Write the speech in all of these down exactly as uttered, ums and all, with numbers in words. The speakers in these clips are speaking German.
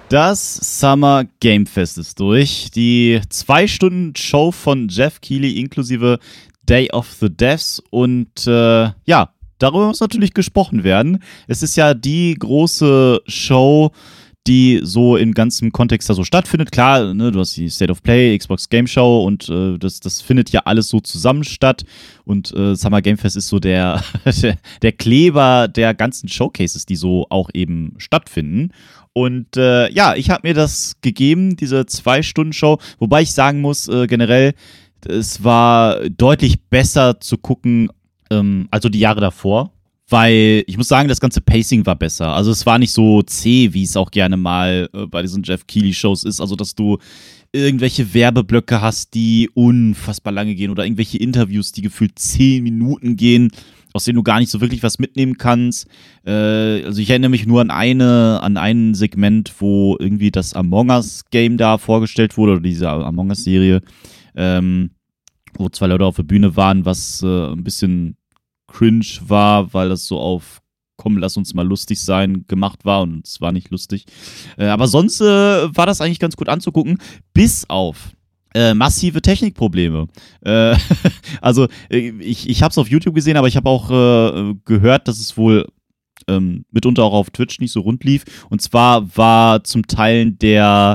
Das Summer Game Fest ist durch. Die zwei Stunden Show von Jeff Keighley inklusive Day of the Devs und äh, ja, darüber muss natürlich gesprochen werden. Es ist ja die große Show, die so in ganzem Kontext da so stattfindet. Klar, ne, du hast die State of Play, Xbox Game Show und äh, das, das findet ja alles so zusammen statt. Und äh, Summer Game Fest ist so der, der, der Kleber der ganzen Showcases, die so auch eben stattfinden. Und äh, ja, ich habe mir das gegeben, diese Zwei-Stunden-Show, wobei ich sagen muss, äh, generell, es war deutlich besser zu gucken, ähm, also die Jahre davor. Weil ich muss sagen, das ganze Pacing war besser. Also es war nicht so zäh, wie es auch gerne mal äh, bei diesen Jeff Keighley-Shows ist. Also dass du irgendwelche Werbeblöcke hast, die unfassbar lange gehen oder irgendwelche Interviews, die gefühlt zehn Minuten gehen, aus denen du gar nicht so wirklich was mitnehmen kannst. Äh, also ich erinnere mich nur an eine, an ein Segment, wo irgendwie das Among Us-Game da vorgestellt wurde, oder diese Among Us-Serie, ähm, wo zwei Leute auf der Bühne waren, was äh, ein bisschen cringe war, weil das so auf komm, lass uns mal lustig sein gemacht war und es war nicht lustig. Äh, aber sonst äh, war das eigentlich ganz gut anzugucken, bis auf äh, massive Technikprobleme. Äh, also ich, ich habe es auf YouTube gesehen, aber ich habe auch äh, gehört, dass es wohl ähm, mitunter auch auf Twitch nicht so rund lief. Und zwar war zum Teil der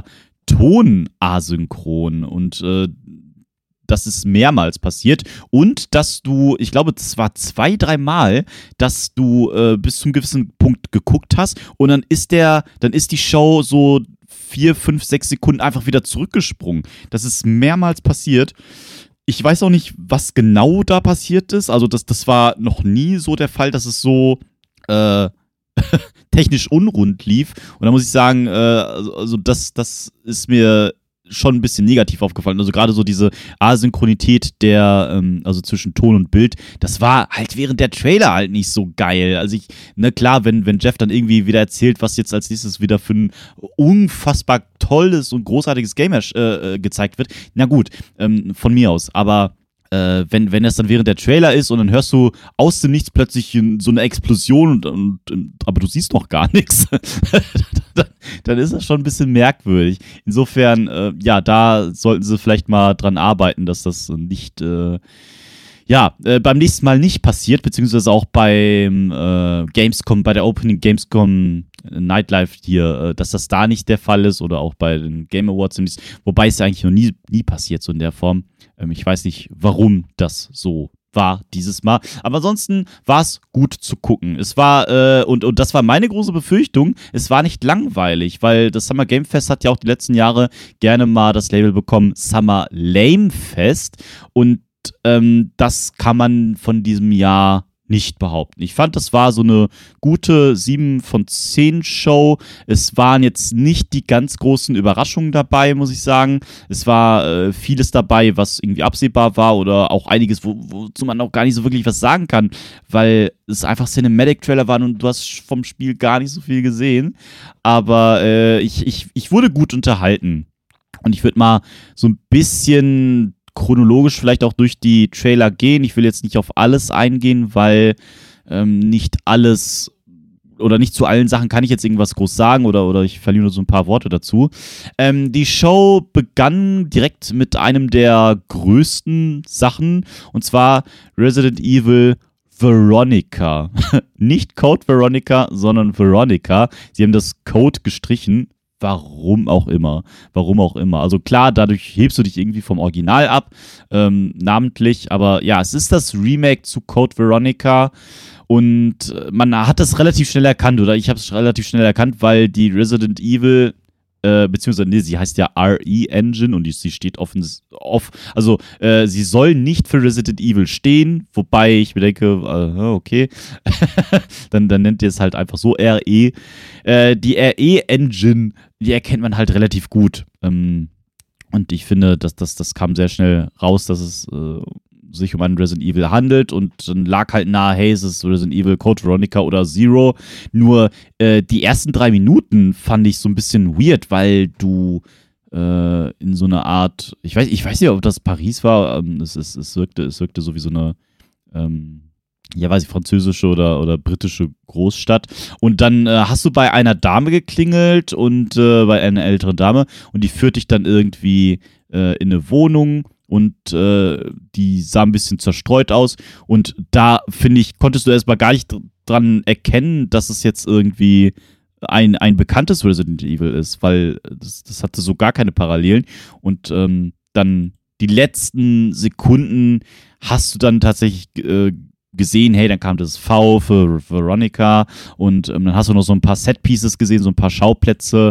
Ton asynchron und äh, das ist mehrmals passiert und dass du, ich glaube, es war zwei, dreimal, dass du äh, bis zum gewissen Punkt geguckt hast und dann ist der, dann ist die Show so vier, fünf, sechs Sekunden einfach wieder zurückgesprungen. Das ist mehrmals passiert. Ich weiß auch nicht, was genau da passiert ist. Also das, das war noch nie so der Fall, dass es so äh, technisch unrund lief. Und da muss ich sagen, äh, also, also das, das ist mir schon ein bisschen negativ aufgefallen. Also gerade so diese Asynchronität der, ähm, also zwischen Ton und Bild, das war halt während der Trailer halt nicht so geil. Also ich, ne klar, wenn, wenn Jeff dann irgendwie wieder erzählt, was jetzt als nächstes wieder für ein unfassbar tolles und großartiges Game äh, gezeigt wird, na gut, ähm, von mir aus, aber Äh, wenn, wenn das dann während der Trailer ist und dann hörst du aus dem Nichts plötzlich so eine Explosion, und, und, und, aber du siehst noch gar nichts, dann, dann ist das schon ein bisschen merkwürdig. Insofern, äh, ja, da sollten sie vielleicht mal dran arbeiten, dass das nicht, äh, ja, äh, beim nächsten Mal nicht passiert, beziehungsweise auch beim äh, Gamescom, bei der Opening Gamescom Nightlife hier, äh, dass das da nicht der Fall ist oder auch bei den Game Awards, wobei es ja eigentlich noch nie, nie passiert, so in der Form. Ähm, ich weiß nicht, warum das so war dieses Mal. Aber ansonsten war es gut zu gucken. Es war, äh, und, und das war meine große Befürchtung, es war nicht langweilig, weil das Summer Game Fest hat ja auch die letzten Jahre gerne mal das Label bekommen, Summer Lame Fest. Und ähm, das kann man von diesem Jahr nicht behaupten. Ich fand, das war so eine gute sieben von zehn Show. Es waren jetzt nicht die ganz großen Überraschungen dabei, muss ich sagen. Es war äh, vieles dabei, was irgendwie absehbar war oder auch einiges, wo, wozu man auch gar nicht so wirklich was sagen kann, weil es einfach Cinematic-Trailer waren und du hast vom Spiel gar nicht so viel gesehen. Aber äh, ich, ich, ich wurde gut unterhalten. Und ich würde mal so ein bisschen chronologisch vielleicht auch durch die Trailer gehen. Ich will jetzt nicht auf alles eingehen, weil ähm, nicht alles oder nicht zu allen Sachen kann ich jetzt irgendwas groß sagen oder, oder ich verliere nur so ein paar Worte dazu. Ähm, die Show begann direkt mit einem der größten Sachen und zwar Resident Evil Veronica. Nicht Code Veronica, sondern Veronica. Sie haben das Code gestrichen. Warum auch immer. Warum auch immer. Also klar, dadurch hebst du dich irgendwie vom Original ab, ähm, namentlich, aber ja, es ist das Remake zu Code Veronica und man hat das relativ schnell erkannt, oder ich habe es relativ schnell erkannt, weil die Resident Evil, äh, beziehungsweise, nee, sie heißt ja R E Engine und die, sie steht offen, off, also äh, sie soll nicht für Resident Evil stehen, wobei ich mir denke, äh, okay, dann, dann nennt ihr es halt einfach so R E. Äh, die R E Engine, die erkennt man halt relativ gut. Ähm, und ich finde, dass das, das kam sehr schnell raus, dass es äh, sich um einen Resident Evil handelt und dann lag halt nahe, hey, es ist Resident Evil, Code Veronica oder Zero. Nur äh, die ersten drei Minuten fand ich so ein bisschen weird, weil du äh, in so einer Art, ich weiß, ich weiß nicht, ob das Paris war, ähm, es, es, es, wirkte, es wirkte so wie so eine ähm, ja, weiß ich, französische oder, oder britische Großstadt. Und dann äh, hast du bei einer Dame geklingelt und äh, bei einer älteren Dame und die führt dich dann irgendwie äh, in eine Wohnung und äh, die sah ein bisschen zerstreut aus. Und da, finde ich, konntest du erstmal gar nicht dran erkennen, dass es jetzt irgendwie ein, ein bekanntes Resident Evil ist, weil das, das hatte so gar keine Parallelen. Und ähm, dann die letzten Sekunden hast du dann tatsächlich äh, gesehen, hey, dann kam das V für Veronica und ähm, dann hast du noch so ein paar Set-Pieces gesehen, so ein paar Schauplätze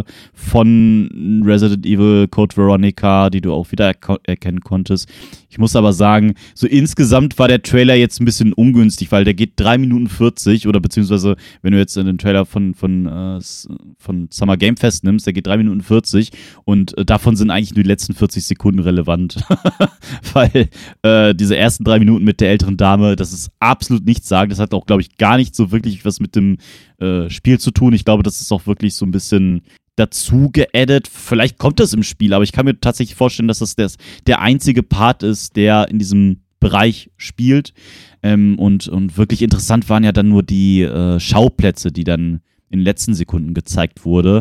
von Resident Evil Code Veronica, die du auch wieder er- erkennen konntest. Ich muss aber sagen, so insgesamt war der Trailer jetzt ein bisschen ungünstig, weil der geht drei Minuten vierzig oder beziehungsweise, wenn du jetzt den Trailer von, von, äh, von Summer Game Fest nimmst, der geht drei Minuten vierzig und äh, davon sind eigentlich nur die letzten vierzig Sekunden relevant. Weil äh, diese ersten drei Minuten mit der älteren Dame, das ist absolut nichts sagen. Das hat auch, glaube ich, gar nicht so wirklich was mit dem äh, Spiel zu tun. Ich glaube, das ist auch wirklich so ein bisschen dazu geaddet. Vielleicht kommt das im Spiel, aber ich kann mir tatsächlich vorstellen, dass das der, der einzige Part ist, der in diesem Bereich spielt. Ähm, und, und wirklich interessant waren ja dann nur die äh, Schauplätze, die dann in den letzten Sekunden gezeigt wurde.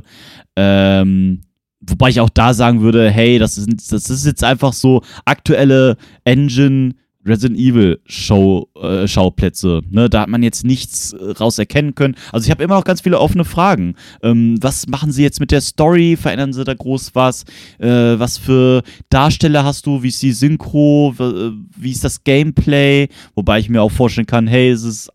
Ähm, wobei ich auch da sagen würde, hey, das ist, das ist jetzt einfach so aktuelle Engine Resident Evil Show, äh, Schauplätze. Ne? Da hat man jetzt nichts äh, raus erkennen können. Also ich habe immer noch ganz viele offene Fragen. Ähm, was machen sie jetzt mit der Story? Verändern sie da groß was? Äh, was für Darsteller hast du? Wie ist die Synchro? W- wie ist das Gameplay? Wobei ich mir auch vorstellen kann, hey, es ist,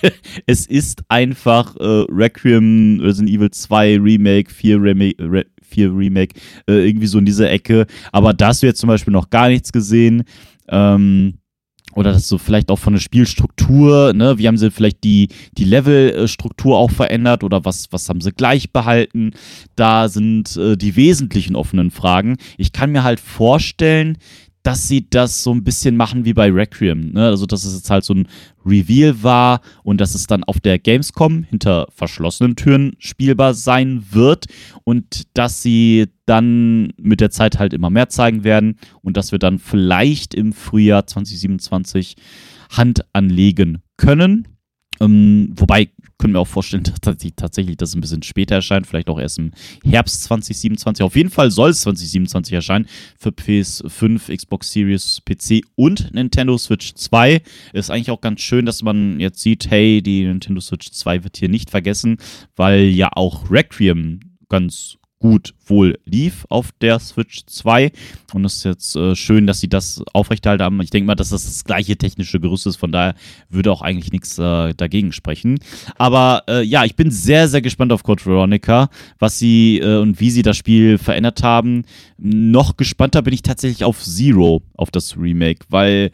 es ist einfach äh, Requiem, Resident Evil zwei Remake, vier Remake, Re- vier Remake, äh, irgendwie so in dieser Ecke. Aber da hast du jetzt zum Beispiel noch gar nichts gesehen. Ähm, Oder das so vielleicht auch von der Spielstruktur, ne? Wie haben sie vielleicht die, die Levelstruktur auch verändert oder was, was haben sie gleich behalten? Da sind äh, die wesentlichen offenen Fragen. Ich kann mir halt vorstellen, dass sie das so ein bisschen machen wie bei Requiem, ne? Also dass es jetzt halt so ein Reveal war und dass es dann auf der Gamescom hinter verschlossenen Türen spielbar sein wird und dass sie dann mit der Zeit halt immer mehr zeigen werden und dass wir dann vielleicht im Frühjahr zwanzig siebenundzwanzig Hand anlegen können. Ähm, wobei, können wir auch vorstellen, dass tatsächlich das ein bisschen später erscheint, vielleicht auch erst im Herbst zwanzig siebenundzwanzig. Auf jeden Fall soll es zwanzig siebenundzwanzig erscheinen für P S fünf, Xbox Series, P C und Nintendo Switch zwei. Ist eigentlich auch ganz schön, dass man jetzt sieht, hey, die Nintendo Switch zwei wird hier nicht vergessen, weil ja auch Requiem ganz gut wohl lief auf der Switch zwei und es ist jetzt äh, schön, dass sie das aufrechterhalten haben. Ich denke mal, dass das das gleiche technische Gerüst ist, von daher würde auch eigentlich nichts äh, dagegen sprechen. Aber äh, ja, ich bin sehr, sehr gespannt auf Code Veronica, was sie äh, und wie sie das Spiel verändert haben. Noch gespannter bin ich tatsächlich auf Zero, auf das Remake, weil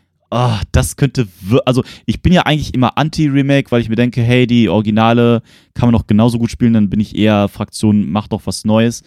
Ah, das könnte, wir- also ich bin ja eigentlich immer Anti-Remake, weil ich mir denke, hey, die Originale kann man doch genauso gut spielen, dann bin ich eher Fraktion, mach doch was Neues.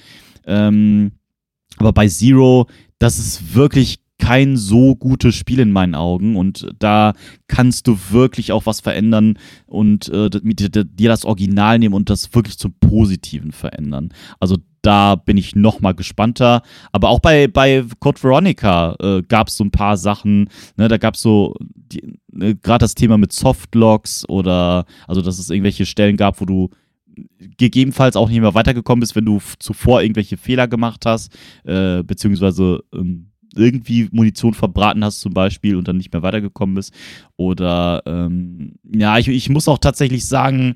Ähm, aber bei Zero, das ist wirklich kein so gutes Spiel in meinen Augen und da kannst du wirklich auch was verändern und äh, dir dir das Original nehmen und das wirklich zum Positiven verändern. Also da bin ich noch mal gespannter. Aber auch bei, bei Code Veronica äh, gab es so ein paar Sachen. Ne, da gab es so ne, gerade das Thema mit Softlocks oder also dass es irgendwelche Stellen gab, wo du gegebenenfalls auch nicht mehr weitergekommen bist, wenn du f- zuvor irgendwelche Fehler gemacht hast, äh, beziehungsweise ähm, irgendwie Munition verbraten hast zum Beispiel und dann nicht mehr weitergekommen bist. Oder ähm, ja, ich, ich muss auch tatsächlich sagen,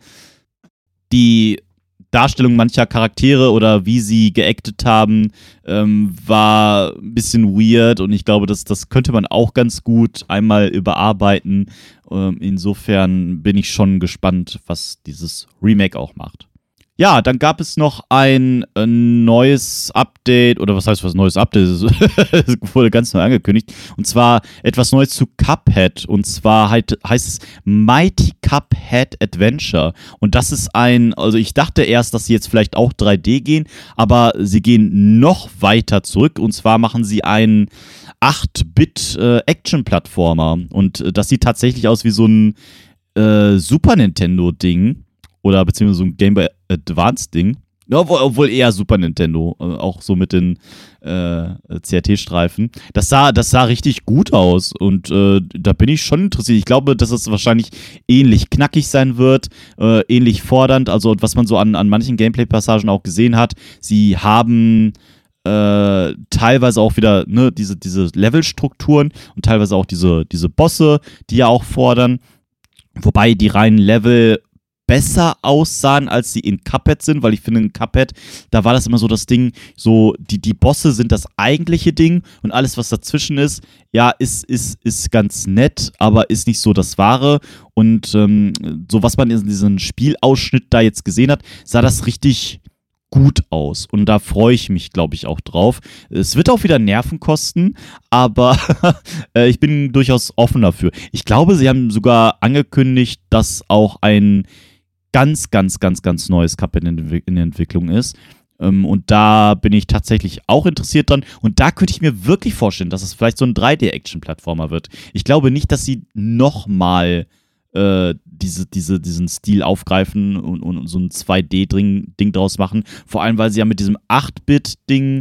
die Darstellung mancher Charaktere oder wie sie geactet haben, ähm, war ein bisschen weird und ich glaube, das, das könnte man auch ganz gut einmal überarbeiten. Ähm, insofern bin ich schon gespannt, was dieses Remake auch macht. Ja, dann gab es noch ein äh, neues Update, oder was heißt was neues Update? Es wurde ganz neu angekündigt. Und zwar etwas Neues zu Cuphead. Und zwar halt, heißt es Mighty Cuphead Adventure. Und das ist ein, also ich dachte erst, dass sie jetzt vielleicht auch drei D gehen, aber sie gehen noch weiter zurück. Und zwar machen sie einen acht Bit äh, Action-Plattformer. Und äh, das sieht tatsächlich aus wie so ein äh, Super Nintendo-Ding. Oder beziehungsweise so ein Game Boy Advance Ding. Ja, obwohl, obwohl eher Super Nintendo, äh, auch so mit den äh, C R T-Streifen. Das sah, das sah richtig gut aus und äh, da bin ich schon interessiert. Ich glaube, dass es wahrscheinlich ähnlich knackig sein wird, äh, ähnlich fordernd. Also was man so an, an manchen Gameplay-Passagen auch gesehen hat, sie haben äh, teilweise auch wieder ne, diese, diese Levelstrukturen und teilweise auch diese, diese Bosse, die ja auch fordern. Wobei die reinen Level besser aussahen, als sie in Cuphead sind, weil ich finde, in Cuphead, da war das immer so das Ding, so die, die Bosse sind das eigentliche Ding und alles, was dazwischen ist, ja, ist, ist, ist ganz nett, aber ist nicht so das Wahre. Und ähm, so was man in diesem Spielausschnitt da jetzt gesehen hat, sah das richtig gut aus. Und da freue ich mich, glaube ich, auch drauf. Es wird auch wieder Nerven kosten, aber äh, ich bin durchaus offen dafür. Ich glaube, sie haben sogar angekündigt, dass auch ein ganz, ganz, ganz, ganz neues Cuphead in, in der Entwicklung ist. Ähm, und da bin ich tatsächlich auch interessiert dran. Und da könnte ich mir wirklich vorstellen, dass es vielleicht so ein drei D-Action-Plattformer wird. Ich glaube nicht, dass sie nochmal äh, diese, diese, diesen Stil aufgreifen und, und so ein zwei D-Ding draus machen. Vor allem, weil sie ja mit diesem acht Bit-Ding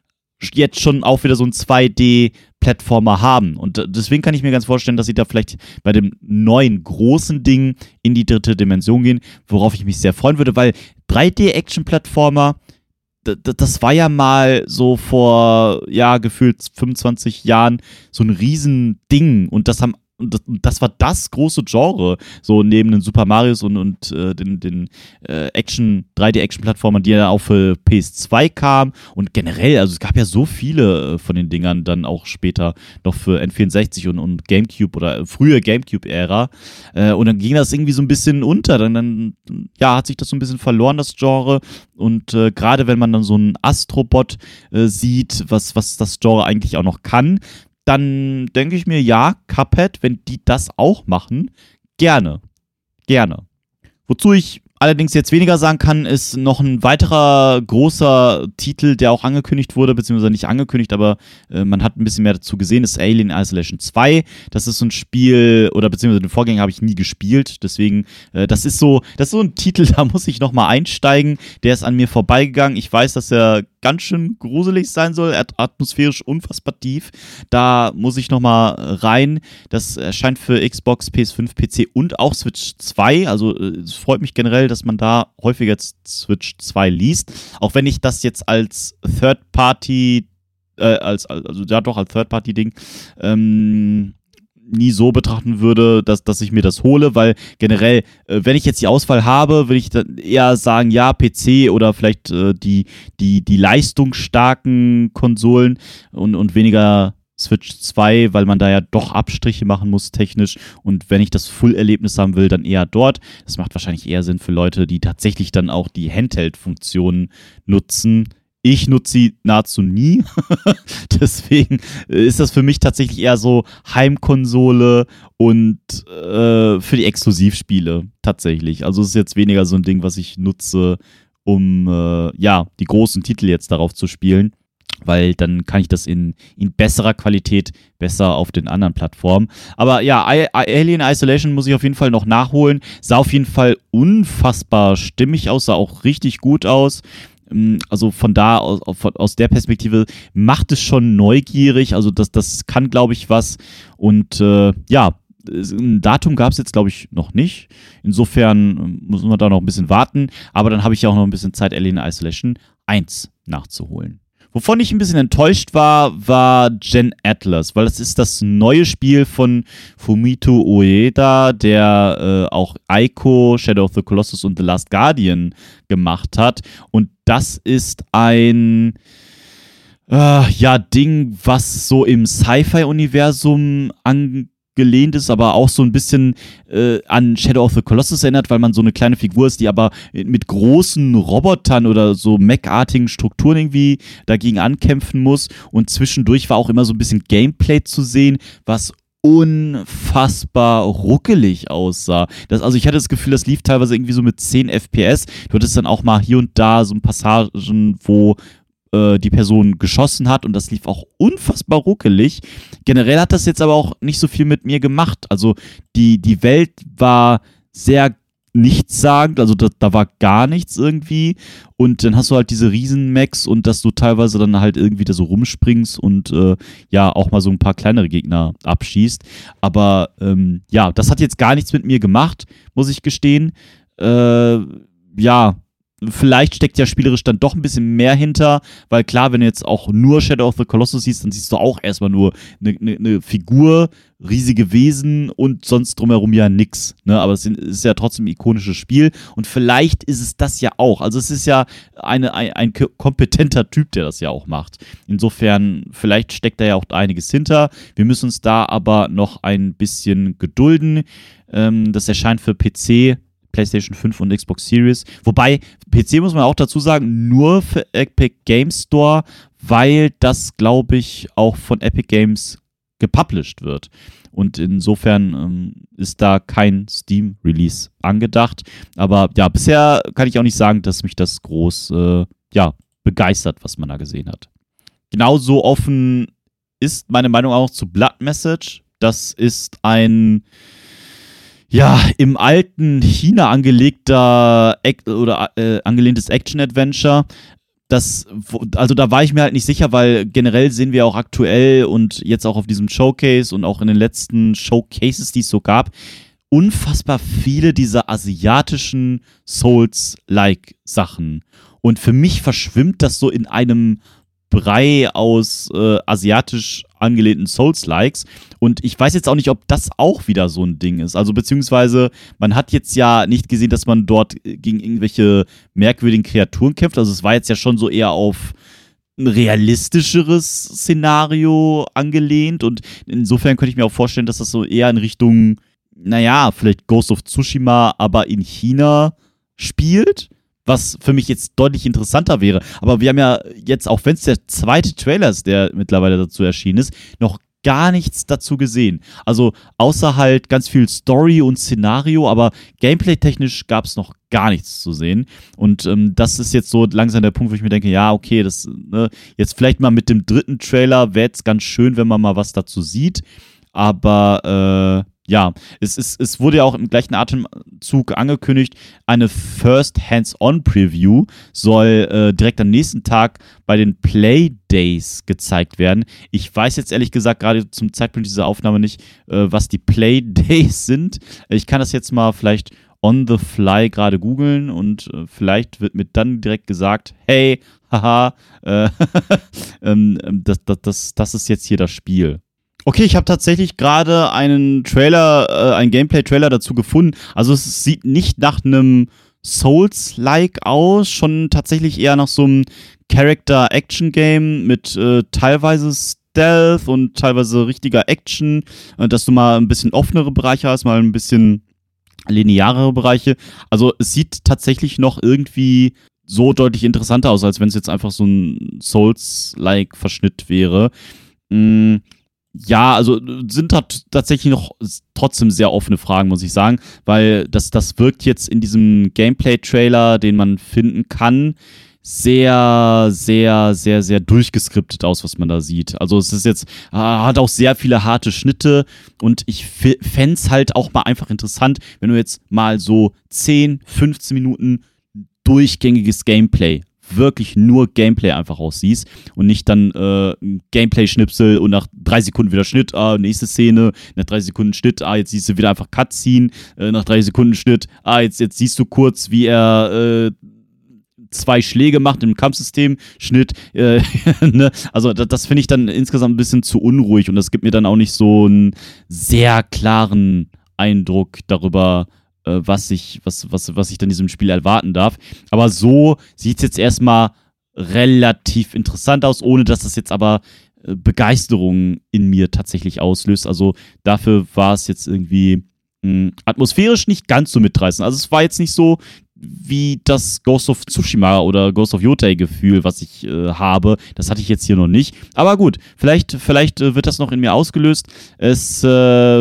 jetzt schon auch wieder so ein zwei D-Plattformer haben. Und deswegen kann ich mir ganz vorstellen, dass sie da vielleicht bei dem neuen großen Ding in die dritte Dimension gehen, worauf ich mich sehr freuen würde, weil drei D-Action-Plattformer, d- d- das war ja mal so vor, ja, gefühlt fünfundzwanzig Jahren so ein Riesending und das haben Und das, das war das große Genre, so neben den Super Marios und, und äh, den, den äh, Action, drei D-Action-Plattformern, die ja auch für P S zwei kamen und generell, also es gab ja so viele äh, von den Dingern dann auch später noch für N vierundsechzig und, und Gamecube oder frühe Gamecube-Ära äh, und dann ging das irgendwie so ein bisschen unter, dann, dann ja, hat sich das so ein bisschen verloren, das Genre und äh, gerade wenn man dann so einen Astrobot äh, sieht, was, was das Genre eigentlich auch noch kann, dann denke ich mir, ja, Cuphead, wenn die das auch machen, gerne. Gerne. Wozu ich allerdings jetzt weniger sagen kann, ist noch ein weiterer großer Titel, der auch angekündigt wurde, beziehungsweise nicht angekündigt, aber äh, man hat ein bisschen mehr dazu gesehen, ist Alien Isolation zwei. Das ist so ein Spiel, oder beziehungsweise den Vorgänger habe ich nie gespielt, deswegen, äh, das ist so, das ist so ein Titel, da muss ich nochmal einsteigen, der ist an mir vorbeigegangen. Ich weiß, dass er ganz schön gruselig sein soll, atmosphärisch unfassbar tief. Da muss ich nochmal rein. Das erscheint für Xbox, P S fünf, P C und auch Switch zwei. Also es freut mich generell, dass man da häufiger jetzt Switch zwei liest. Auch wenn ich das jetzt als Third-Party, äh, als, also ja doch als Third-Party-Ding, ähm, nie so betrachten würde, dass, dass ich mir das hole, weil generell, äh, wenn ich jetzt die Auswahl habe, würde ich dann eher sagen, ja, P C oder vielleicht äh, die, die, die leistungsstarken Konsolen und, und weniger Switch zwei, weil man da ja doch Abstriche machen muss technisch und wenn ich das Full-Erlebnis haben will, dann eher dort. Das macht wahrscheinlich eher Sinn für Leute, die tatsächlich dann auch die Handheld-Funktionen nutzen. Ich nutze sie nahezu nie. Deswegen ist das für mich tatsächlich eher so Heimkonsole und äh, für die Exklusivspiele tatsächlich. Also es ist jetzt weniger so ein Ding, was ich nutze, um äh, ja die großen Titel jetzt darauf zu spielen. Weil dann kann ich das in, in besserer Qualität besser auf den anderen Plattformen. Aber ja, I- I- Alien Isolation muss ich auf jeden Fall noch nachholen. Sah auf jeden Fall unfassbar stimmig aus, sah auch richtig gut aus. Also von da aus, aus der Perspektive macht es schon neugierig. Also das, das kann, glaube ich, was. Und äh, ja, ein Datum gab es jetzt, glaube ich, noch nicht. Insofern muss man da noch ein bisschen warten. Aber dann habe ich ja auch noch ein bisschen Zeit, Alien Isolation eins nachzuholen. Wovon ich ein bisschen enttäuscht war, war Gen Atlas, weil das ist das neue Spiel von Fumito Ueda, der äh, auch Ico, Shadow of the Colossus und The Last Guardian gemacht hat. Und das ist ein äh, ja, Ding, was so im Sci-Fi-Universum angelehnt ist, aber auch so ein bisschen äh, an Shadow of the Colossus erinnert, weil man so eine kleine Figur ist, die aber mit großen Robotern oder so Mech-artigen Strukturen irgendwie dagegen ankämpfen muss und zwischendurch war auch immer so ein bisschen Gameplay zu sehen, was unfassbar ruckelig aussah. Das, also ich hatte das Gefühl, das lief teilweise irgendwie so mit zehn F P S. Du hattest dann auch mal hier und da so ein Passagen, wo die Person geschossen hat und das lief auch unfassbar ruckelig. Generell hat das jetzt aber auch nicht so viel mit mir gemacht. Also die, die Welt war sehr nichtssagend, also da, da war gar nichts irgendwie und dann hast du halt diese Riesen-Max und dass du teilweise dann halt irgendwie da so rumspringst und äh, ja auch mal so ein paar kleinere Gegner abschießt, aber ähm, ja, das hat jetzt gar nichts mit mir gemacht, muss ich gestehen. Äh, ja, vielleicht steckt ja spielerisch dann doch ein bisschen mehr hinter, weil klar, wenn du jetzt auch nur Shadow of the Colossus siehst, dann siehst du auch erstmal nur eine ne, ne Figur, riesige Wesen und sonst drumherum ja nix. Ne? Aber es ist ja trotzdem ein ikonisches Spiel und vielleicht ist es das ja auch. Also es ist ja eine, ein, ein kompetenter Typ, der das ja auch macht. Insofern, vielleicht steckt da ja auch einiges hinter. Wir müssen uns da aber noch ein bisschen gedulden. Ähm, das erscheint für P C, PlayStation fünf und Xbox Series. Wobei, P C muss man auch dazu sagen, nur für Epic Games Store, weil das, glaube ich, auch von Epic Games gepublished wird. Und insofern ähm, ist da kein Steam-Release angedacht. Aber ja, bisher kann ich auch nicht sagen, dass mich das groß äh, ja, begeistert, was man da gesehen hat. Genauso offen ist meine Meinung auch zu Blood Message. Das ist ein ja, im alten China angelegter oder äh, angelehntes Action-Adventure. Das, also da war ich mir halt nicht sicher, weil generell sehen wir auch aktuell und jetzt auch auf diesem Showcase und auch in den letzten Showcases, die es so gab, unfassbar viele dieser asiatischen Souls-like-Sachen. Und für mich verschwimmt das so in einem Brei aus äh, asiatisch angelehnten Souls-Likes. Und ich weiß jetzt auch nicht, ob das auch wieder so ein Ding ist. Also beziehungsweise, man hat jetzt ja nicht gesehen, dass man dort gegen irgendwelche merkwürdigen Kreaturen kämpft. Also es war jetzt ja schon so eher auf ein realistischeres Szenario angelehnt. Und insofern könnte ich mir auch vorstellen, dass das so eher in Richtung, naja, vielleicht Ghost of Tsushima, aber in China spielt. Was für mich jetzt deutlich interessanter wäre. Aber wir haben ja jetzt, auch wenn es der zweite Trailer ist, der mittlerweile dazu erschienen ist, noch gar nichts dazu gesehen. Also außer halt ganz viel Story und Szenario, aber gameplay-technisch gab es noch gar nichts zu sehen. Und ähm, das ist jetzt so langsam der Punkt, wo ich mir denke, ja, okay, das ne, jetzt vielleicht mal mit dem dritten Trailer wäre es ganz schön, wenn man mal was dazu sieht. Aber äh, ja, es, ist, es wurde ja auch im gleichen Atemzug angekündigt, eine First Hands-On-Preview soll äh, direkt am nächsten Tag bei den Play Days gezeigt werden. Ich weiß jetzt ehrlich gesagt gerade zum Zeitpunkt dieser Aufnahme nicht, äh, was die Play Days sind. Ich kann das jetzt mal vielleicht on the fly gerade googeln und äh, vielleicht wird mir dann direkt gesagt, hey, haha, äh, ähm, das, das, das, das ist jetzt hier das Spiel. Okay, ich habe tatsächlich gerade einen Trailer, äh, einen Gameplay-Trailer dazu gefunden. Also es sieht nicht nach einem Souls-like aus, schon tatsächlich eher nach so einem Character-Action-Game mit äh, teilweise Stealth und teilweise richtiger Action, äh, dass du mal ein bisschen offenere Bereiche hast, mal ein bisschen linearere Bereiche. Also es sieht tatsächlich noch irgendwie so deutlich interessanter aus, als wenn es jetzt einfach so ein Souls-like Verschnitt wäre. Mm. Ja, also sind da tatsächlich noch trotzdem sehr offene Fragen, muss ich sagen, weil das, das wirkt jetzt in diesem Gameplay-Trailer, den man finden kann, sehr, sehr, sehr, sehr durchgeskriptet aus, was man da sieht. Also es ist jetzt, hat auch sehr viele harte Schnitte und ich fände es halt auch mal einfach interessant, wenn du jetzt mal so zehn, fünfzehn Minuten durchgängiges Gameplay wirklich nur Gameplay einfach aussiehst und nicht dann äh, Gameplay-Schnipsel und nach drei Sekunden wieder Schnitt, ah, nächste Szene, nach drei Sekunden Schnitt, ah, jetzt siehst du wieder einfach Cutscene, äh, nach drei Sekunden Schnitt, ah, jetzt, jetzt siehst du kurz, wie er äh, zwei Schläge macht im Kampfsystem, Schnitt, äh, ne? Also das, das finde ich dann insgesamt ein bisschen zu unruhig und das gibt mir dann auch nicht so einen sehr klaren Eindruck darüber, was ich, was, was, was ich dann in diesem Spiel erwarten darf. Aber so sieht es jetzt erstmal relativ interessant aus, ohne dass das jetzt aber Begeisterung in mir tatsächlich auslöst. Also dafür war es jetzt irgendwie mh, atmosphärisch nicht ganz so mitreißend. Also es war jetzt nicht so wie das Ghost of Tsushima oder Ghost of Yotei-Gefühl, was ich äh, habe. Das hatte ich jetzt hier noch nicht. Aber gut, vielleicht, vielleicht äh, wird das noch in mir ausgelöst. Es äh,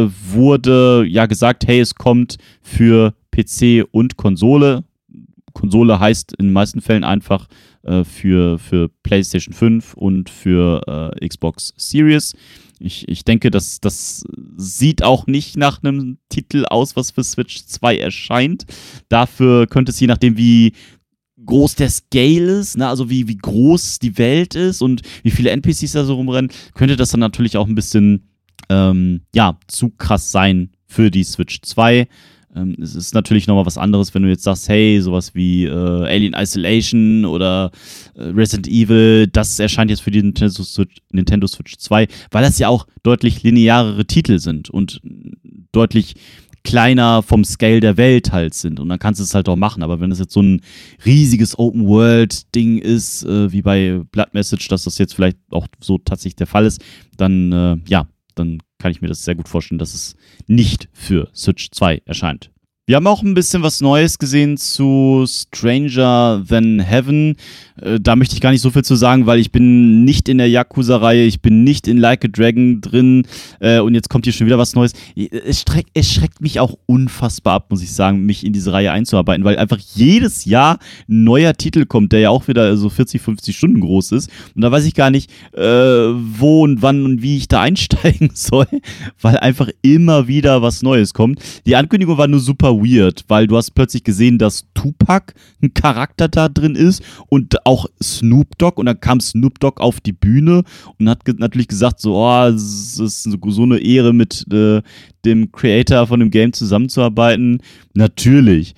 wurde ja gesagt, hey, es kommt für P C und Konsole. Konsole heißt in den meisten Fällen einfach äh, für, für PlayStation fünf und für äh, Xbox Series. Ich, ich denke, das, das sieht auch nicht nach einem Titel aus, was für Switch zwei erscheint. Dafür könnte es, je nachdem, wie groß der Scale ist, ne, also wie, wie groß die Welt ist und wie viele N P Cs da so rumrennen, könnte das dann natürlich auch ein bisschen ähm, ja, zu krass sein für die Switch zwei. Ähm, es ist natürlich nochmal was anderes, wenn du jetzt sagst, hey, sowas wie äh, Alien Isolation oder äh, Resident Evil, das erscheint jetzt für die Nintendo Switch, Nintendo Switch zwei, weil das ja auch deutlich linearere Titel sind und deutlich kleiner vom Scale der Welt halt sind. Und dann kannst du es halt auch machen. Aber wenn das jetzt so ein riesiges Open-World-Ding ist, äh, wie bei Blood Message, dass das jetzt vielleicht auch so tatsächlich der Fall ist, dann, äh, ja, dann kann ich mir das sehr gut vorstellen, dass es nicht für Switch zwei erscheint. Wir haben auch ein bisschen was Neues gesehen zu Stranger Than Heaven. Äh, da möchte ich gar nicht so viel zu sagen, weil ich bin nicht in der Yakuza-Reihe, ich bin nicht in Like a Dragon drin äh, und jetzt kommt hier schon wieder was Neues. Es, streck, es schreckt mich auch unfassbar ab, muss ich sagen, mich in diese Reihe einzuarbeiten, weil einfach jedes Jahr ein neuer Titel kommt, der ja auch wieder so vierzig, fünfzig Stunden groß ist. Und da weiß ich gar nicht, äh, wo und wann und wie ich da einsteigen soll, weil einfach immer wieder was Neues kommt. Die Ankündigung war nur super weird, weil du hast plötzlich gesehen, dass Tupac ein Charakter da drin ist und auch Snoop Dogg und dann kam Snoop Dogg auf die Bühne und hat ge- natürlich gesagt, so, oh, es ist so eine Ehre mit äh, dem Creator von dem Game zusammenzuarbeiten. Natürlich.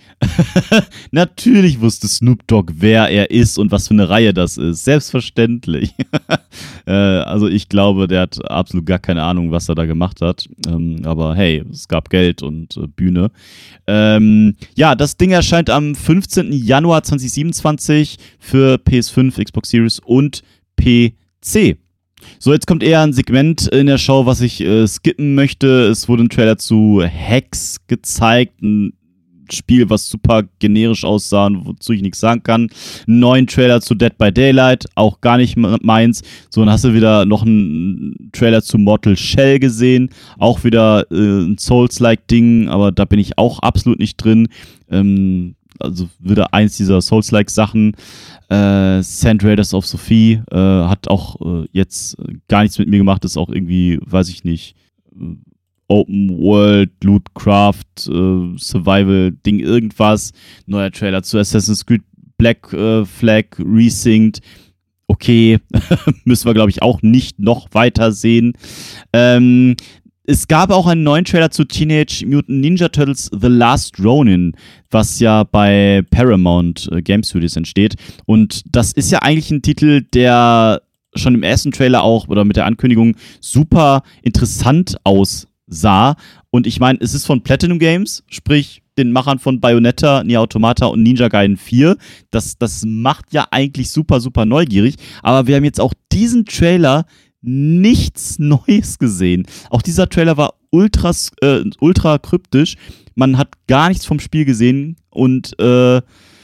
Natürlich wusste Snoop Dogg, wer er ist und was für eine Reihe das ist. Selbstverständlich. äh, also ich glaube, der hat absolut gar keine Ahnung, was er da gemacht hat. Ähm, aber hey, es gab Geld und äh, Bühne. Ähm, ja, das Ding erscheint am fünfzehnten Januar zweitausendsiebenundzwanzig für P S fünf, Xbox Series und P C. So, jetzt kommt eher ein Segment in der Show, was ich äh, skippen möchte. Es wurde ein Trailer zu Hex gezeigt, ein Spiel, was super generisch aussah und wozu ich nichts sagen kann. Einen neuen Trailer zu Dead by Daylight, auch gar nicht meins. So, dann hast du wieder noch einen Trailer zu Mortal Shell gesehen, auch wieder äh, ein Souls-like-Ding, aber da bin ich auch absolut nicht drin. Ähm, also wieder eins dieser Souls-like-Sachen. Äh, Sand Raiders of Sophie äh, hat auch äh, jetzt gar nichts mit mir gemacht, ist auch irgendwie, weiß ich nicht, äh, Open World, Lootcraft, äh, Survival, Ding, irgendwas. Neuer Trailer zu Assassin's Creed Black äh, Flag Resynced. Okay, müssen wir, glaube ich, auch nicht noch weiter sehen. Ähm, Es gab auch einen neuen Trailer zu Teenage Mutant Ninja Turtles The Last Ronin, was ja bei Paramount äh, Game Studios entsteht. Und das ist ja eigentlich ein Titel, der schon im ersten Trailer auch oder mit der Ankündigung super interessant aussah. Und ich meine, es ist von Platinum Games, sprich den Machern von Bayonetta, Nier Automata und Ninja Gaiden vier. Das, das macht ja eigentlich super, super neugierig. Aber wir haben jetzt auch diesen Trailer nichts Neues gesehen. Auch dieser Trailer war ultra, äh, ultra kryptisch. Man hat gar nichts vom Spiel gesehen und äh,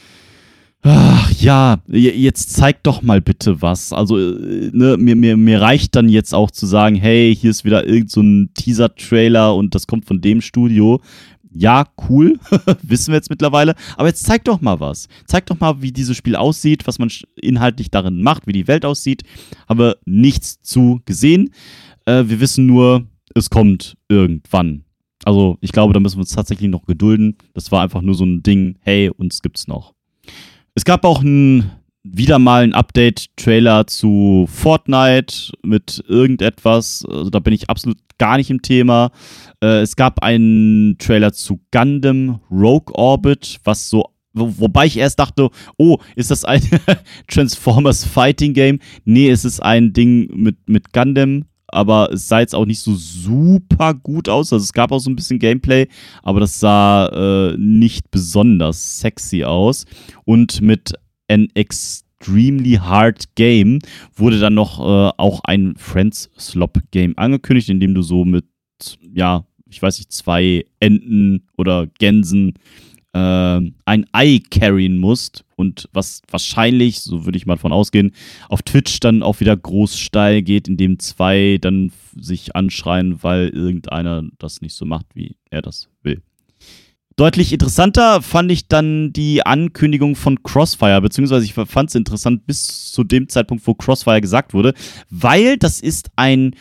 ach, ja, jetzt zeig doch mal bitte was. Also äh, ne, mir, mir, mir reicht dann jetzt auch zu sagen, hey, hier ist wieder irgend so ein Teaser-Trailer und das kommt von dem Studio. Ja, cool, wissen wir jetzt mittlerweile. Aber jetzt zeig doch mal was. Zeig doch mal, wie dieses Spiel aussieht, was man inhaltlich darin macht, wie die Welt aussieht. Haben wir nichts zu gesehen. Äh, wir wissen nur, es kommt irgendwann. Also ich glaube, da müssen wir uns tatsächlich noch gedulden. Das war einfach nur so ein Ding, hey, uns gibt's noch. Es gab auch ein, wieder mal ein Update-Trailer zu Fortnite mit irgendetwas. Also da bin ich absolut gar nicht im Thema. Äh, es gab einen Trailer zu Gundam Rogue Orbit, was so, wo, wobei ich erst dachte, oh, ist das ein Transformers Fighting Game? Nee, es ist ein Ding mit, mit Gundam, aber es sah jetzt auch nicht so super gut aus. Also es gab auch so ein bisschen Gameplay, aber das sah äh, nicht besonders sexy aus. Und mit An Extremely Hard Game wurde dann noch äh, auch ein Friends Slop Game angekündigt, in dem du so mit, ja, ich weiß nicht, zwei Enten oder Gänsen äh, ein Ei carryen musst und was wahrscheinlich, so würde ich mal davon ausgehen, auf Twitch dann auch wieder groß steil geht, indem zwei dann sich anschreien, weil irgendeiner das nicht so macht, wie er das will. Deutlich interessanter fand ich dann die Ankündigung von Crossfire, beziehungsweise ich fand es interessant bis zu dem Zeitpunkt, wo Crossfire gesagt wurde, weil das ist ein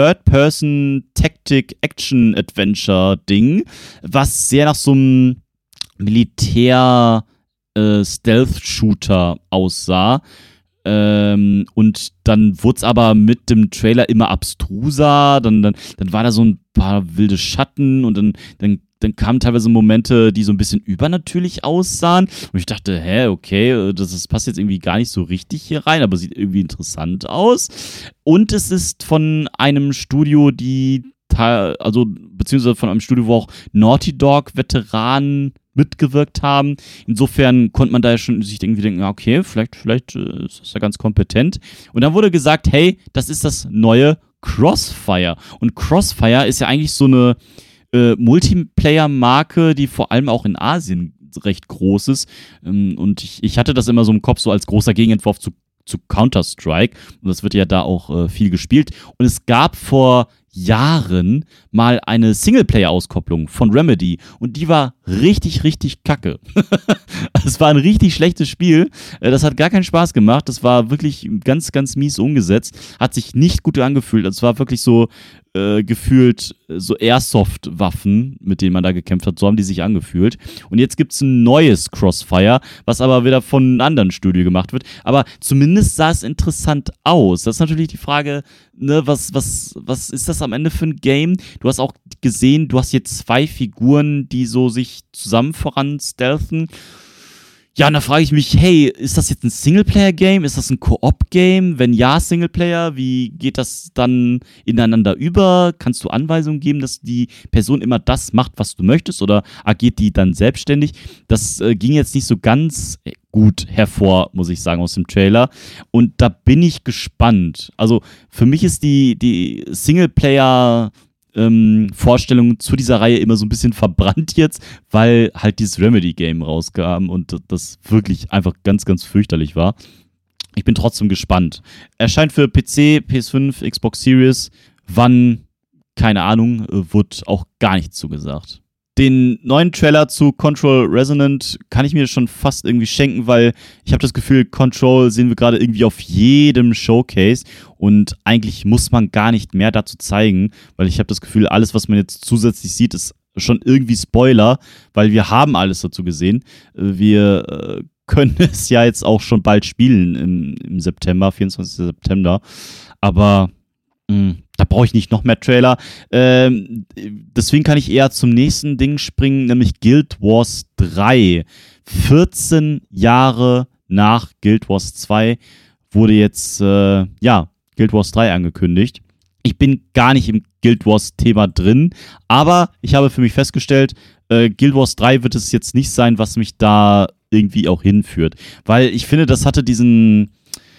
Third-Person-Tactic-Action-Adventure-Ding, was sehr nach so einem Militär-Stealth-Shooter aussah. Ähm, und dann wurde es aber mit dem Trailer immer abstruser, dann, dann, dann war da so ein paar wilde Schatten und dann, dann Dann kamen teilweise Momente, die so ein bisschen übernatürlich aussahen. Und ich dachte, hä, okay, das, das passt jetzt irgendwie gar nicht so richtig hier rein, aber sieht irgendwie interessant aus. Und es ist von einem Studio, die, also beziehungsweise von einem Studio, wo auch Naughty Dog-Veteranen mitgewirkt haben. Insofern konnte man da ja schon sich irgendwie denken, okay, vielleicht, vielleicht ist das ja ganz kompetent. Und dann wurde gesagt, hey, das ist das neue Crossfire. Und Crossfire ist ja eigentlich so eine Äh, Multiplayer-Marke, die vor allem auch in Asien recht groß ist. Ähm, und ich, ich hatte das immer so im Kopf, so als großer Gegenentwurf zu, zu Counter-Strike. Und das wird ja da auch äh, viel gespielt. Und es gab vor Jahren mal eine Singleplayer-Auskopplung von Remedy und die war richtig, richtig kacke. Es war ein richtig schlechtes Spiel, das hat gar keinen Spaß gemacht, das war wirklich ganz, ganz mies umgesetzt, hat sich nicht gut angefühlt, es war wirklich so äh, gefühlt so Airsoft-Waffen, mit denen man da gekämpft hat, so haben die sich angefühlt. Und jetzt gibt es ein neues Crossfire, was aber wieder von einem anderen Studio gemacht wird, aber zumindest sah es interessant aus. Das ist natürlich die Frage, ne, was, was, was ist das am Ende für ein Game? Du hast auch gesehen, du hast hier zwei Figuren, die so sich zusammen voran stealthen. Ja, und da frage ich mich, hey, ist das jetzt ein Singleplayer-Game? Ist das ein Koop-Game? Wenn ja, Singleplayer, wie geht das dann ineinander über? Kannst du Anweisungen geben, dass die Person immer das macht, was du möchtest? Oder agiert die dann selbstständig? Das äh, ging jetzt nicht so ganz gut hervor, muss ich sagen, aus dem Trailer. Und da bin ich gespannt. Also für mich ist die, die Singleplayer- Ähm, Vorstellung zu dieser Reihe immer so ein bisschen verbrannt jetzt, weil halt dieses Remedy-Game rauskam und das wirklich einfach ganz, ganz fürchterlich war. Ich bin trotzdem gespannt. Erscheint für P C, P S fünf, Xbox Series. Wann? Keine Ahnung, wurde auch gar nichts zugesagt. Den neuen Trailer zu Control Resonant kann ich mir schon fast irgendwie schenken, weil ich habe das Gefühl, Control sehen wir gerade irgendwie auf jedem Showcase und eigentlich muss man gar nicht mehr dazu zeigen, weil ich habe das Gefühl, alles, was man jetzt zusätzlich sieht, ist schon irgendwie Spoiler, weil wir haben alles dazu gesehen. Wir äh, können es ja jetzt auch schon bald spielen im, im September, vierundzwanzigsten September, aber mh, da brauche ich nicht noch mehr Trailer. Ähm, deswegen kann ich eher zum nächsten Ding springen, nämlich Guild Wars drei. vierzehn Jahre nach Guild Wars zwei wurde jetzt, äh, ja, Guild Wars drei angekündigt. Ich bin gar nicht im Guild Wars-Thema drin, aber ich habe für mich festgestellt, äh, Guild Wars drei wird es jetzt nicht sein, was mich da irgendwie auch hinführt. Weil ich finde, das hatte diesen...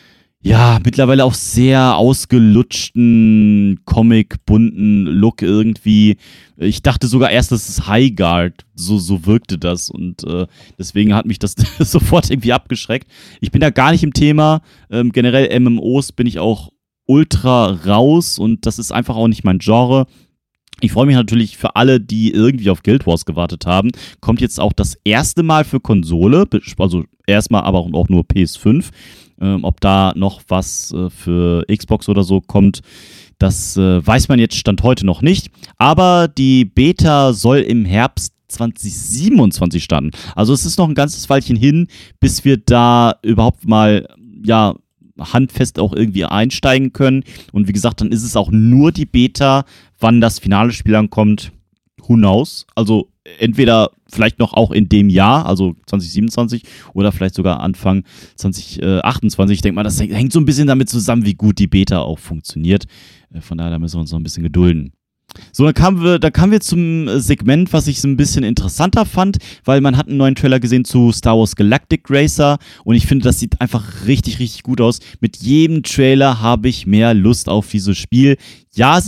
ja, mittlerweile auch sehr ausgelutschten, Comic-bunten Look irgendwie. Ich dachte sogar erst, das ist Highguard. So, so wirkte das und äh, deswegen hat mich das sofort irgendwie abgeschreckt. Ich bin da gar nicht im Thema. Ähm, generell M M Os bin ich auch ultra raus und das ist einfach auch nicht mein Genre. Ich freue mich natürlich für alle, die irgendwie auf Guild Wars gewartet haben. Kommt jetzt auch das erste Mal für Konsole, also erstmal aber auch nur P S fünf. Ähm, ob da noch was äh, für Xbox oder so kommt, das äh, weiß man jetzt Stand heute noch nicht. Aber die Beta soll im Herbst zwanzig siebenundzwanzig starten. Also es ist noch ein ganzes Weilchen hin, bis wir da überhaupt mal, ja, handfest auch irgendwie einsteigen können. Und wie gesagt, dann ist es auch nur die Beta. Wann das finale Spiel ankommt, who knows? Also entweder vielleicht noch auch in dem Jahr, also zwanzig siebenundzwanzig, oder vielleicht sogar Anfang zwanzig achtundzwanzig. Ich denke mal, das hängt so ein bisschen damit zusammen, wie gut die Beta auch funktioniert. Von daher, da müssen wir uns noch ein bisschen gedulden. So, dann kamen wir, dann kamen wir zum Segment, was ich so ein bisschen interessanter fand, weil man hat einen neuen Trailer gesehen zu Star Wars Galactic Racer und ich finde, das sieht einfach richtig, richtig gut aus. Mit jedem Trailer habe ich mehr Lust auf dieses Spiel. Ja, es ist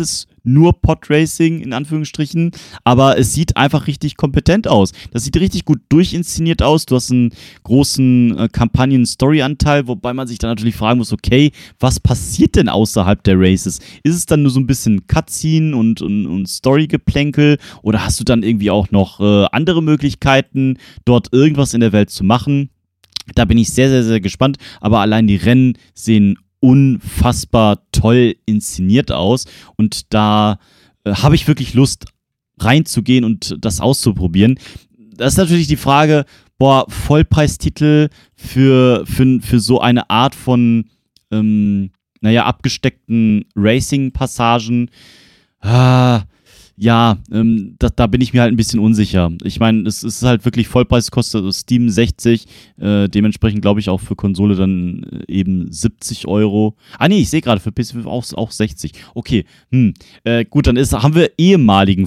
nur Podracing in Anführungsstrichen, aber es sieht einfach richtig kompetent aus. Das sieht richtig gut durchinszeniert aus. Du hast einen großen äh, Kampagnen-Story-Anteil, wobei man sich dann natürlich fragen muss, okay, was passiert denn außerhalb der Races? Ist es dann nur so ein bisschen Cutscene und, und, und Story-Geplänkel oder hast du dann irgendwie auch noch äh, andere Möglichkeiten, dort irgendwas in der Welt zu machen? Da bin ich sehr, sehr, sehr gespannt, aber allein die Rennen sehen unfassbar toll inszeniert aus und da äh, habe ich wirklich Lust reinzugehen und das auszuprobieren. Das ist natürlich die Frage, boah, Vollpreistitel für, für, für so eine Art von, ähm, naja, abgesteckten Racing-Passagen, ah, ja, ähm, da, da bin ich mir halt ein bisschen unsicher. Ich meine, es ist halt wirklich Vollpreis, kostet Steam sechzig, äh, dementsprechend glaube ich auch für Konsole dann äh, eben siebzig Euro. Ah nee, ich sehe gerade für P S fünf auch, auch sechzig. Okay, hm, äh, gut, dann ist, haben wir ehemaligen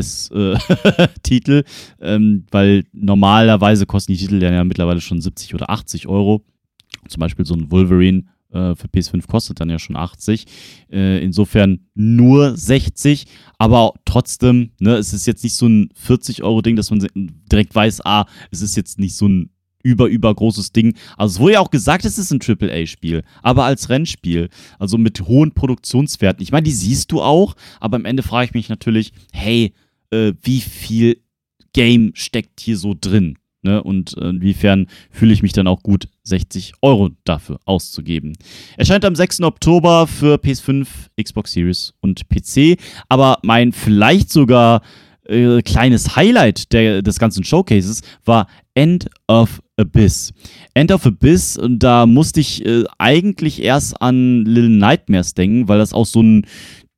Vollpreis-Titel, äh, ähm, weil normalerweise kosten die Titel ja mittlerweile schon siebzig oder achtzig Euro. Zum Beispiel so ein Wolverine für P S fünf kostet dann ja schon achtzig. Äh, insofern nur sechzig, aber trotzdem, ne, es ist jetzt nicht so ein vierzig-Euro-Ding, dass man direkt weiß, ah, es ist jetzt nicht so ein über, übergroßes Ding. Also es wurde ja auch gesagt, es ist ein Triple A-Spiel, aber als Rennspiel, also mit hohen Produktionswerten. Ich meine, die siehst du auch, aber am Ende frage ich mich natürlich, hey, äh, wie viel Game steckt hier so drin? Ne, und inwiefern fühle ich mich dann auch gut, sechzig Euro dafür auszugeben. Erscheint am sechsten Oktober für P S fünf, Xbox Series und P C. Aber mein vielleicht sogar äh, kleines Highlight der, des ganzen Showcases war End of Abyss. End of Abyss, und da musste ich äh, eigentlich erst an Little Nightmares denken, weil das auch so ein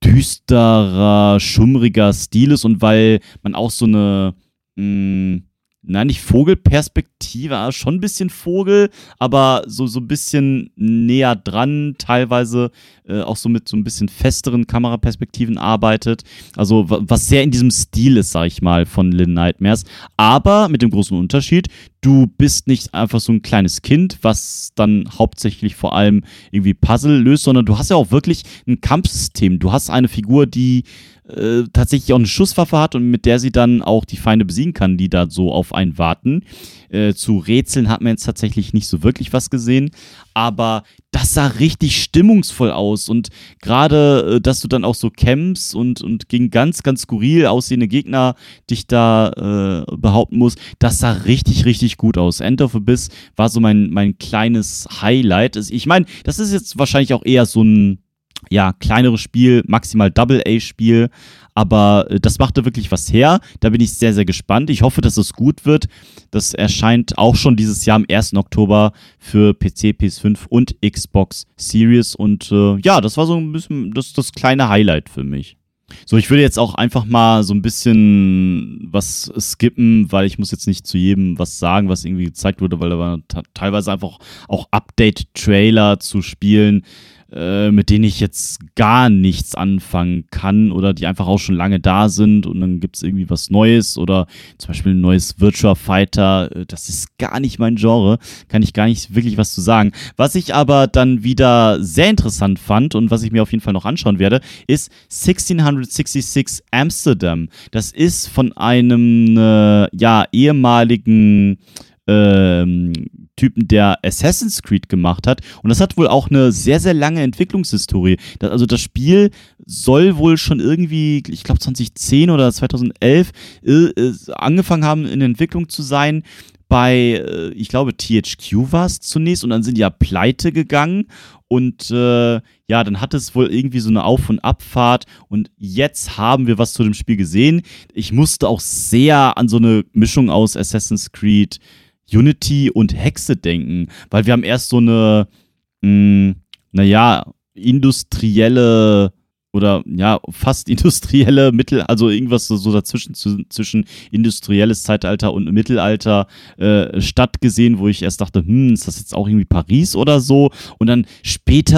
düsterer, schummriger Stil ist und weil man auch so eine mh, Nein, nicht Vogelperspektive, schon ein bisschen Vogel, aber so, so ein bisschen näher dran, teilweise äh, auch so mit so ein bisschen festeren Kameraperspektiven arbeitet. Also was sehr in diesem Stil ist, sag ich mal, von Little Nightmares. Aber mit dem großen Unterschied, du bist nicht einfach so ein kleines Kind, was dann hauptsächlich vor allem irgendwie Puzzle löst, sondern du hast ja auch wirklich ein Kampfsystem. Du hast eine Figur, die äh, tatsächlich auch eine Schusswaffe hat und mit der sie dann auch die Feinde besiegen kann, die da so auf einen warten. Äh, zu Rätseln hat man jetzt tatsächlich nicht so wirklich was gesehen, aber das sah richtig stimmungsvoll aus und gerade, äh, dass du dann auch so kämpfst und, und gegen ganz, ganz skurril aussehende Gegner dich da äh, behaupten musst, das sah richtig, richtig gut aus. End of Abyss war so mein, mein kleines Highlight. Ich meine, das ist jetzt wahrscheinlich auch eher so ein ja, kleineres Spiel, maximal Double-A-Spiel, aber äh, das machte wirklich was her. Da bin ich sehr, sehr gespannt. Ich hoffe, dass es gut wird. Das erscheint auch schon dieses Jahr am ersten Oktober für P C, P S fünf und Xbox Series und äh, ja, das war so ein bisschen das, das kleine Highlight für mich. So, ich würde jetzt auch einfach mal so ein bisschen was skippen, weil ich muss jetzt nicht zu jedem was sagen, was irgendwie gezeigt wurde, weil da waren t- teilweise einfach auch Update-Trailer zu Spielen, äh, mit denen ich jetzt gar nichts anfangen kann oder die einfach auch schon lange da sind und dann gibt es irgendwie was Neues oder zum Beispiel ein neues Virtua Fighter, äh, das ist gar nicht mein Genre, kann ich gar nicht wirklich was zu sagen. Was ich aber dann wieder sehr interessant fand und was ich mir auf jeden Fall noch anschauen werde, ist sechzehnhundertsechsundsechzig Amsterdam. Das ist von einem äh, ja, ehemaligen ähm, Typen, der Assassin's Creed gemacht hat. Und das hat wohl auch eine sehr, sehr lange Entwicklungshistorie. Das, also das Spiel soll wohl schon irgendwie, ich glaube zwanzig zehn oder zweitausendelf äh, äh, angefangen haben, in Entwicklung zu sein. Bei, äh, ich glaube, T H Q war es zunächst und dann sind die ja pleite gegangen. Und äh, ja, dann hat es wohl irgendwie so eine Auf- und Abfahrt und jetzt haben wir was zu dem Spiel gesehen. Ich musste auch sehr an so eine Mischung aus Assassin's Creed, Unity und Hexe denken, weil wir haben erst so eine, mh, naja, industrielle oder ja, fast industrielle Mittel, also irgendwas so, so dazwischen, zu, zwischen industrielles Zeitalter und Mittelalter äh, Stadt gesehen, wo ich erst dachte, hm, ist das jetzt auch irgendwie Paris oder so? Und dann später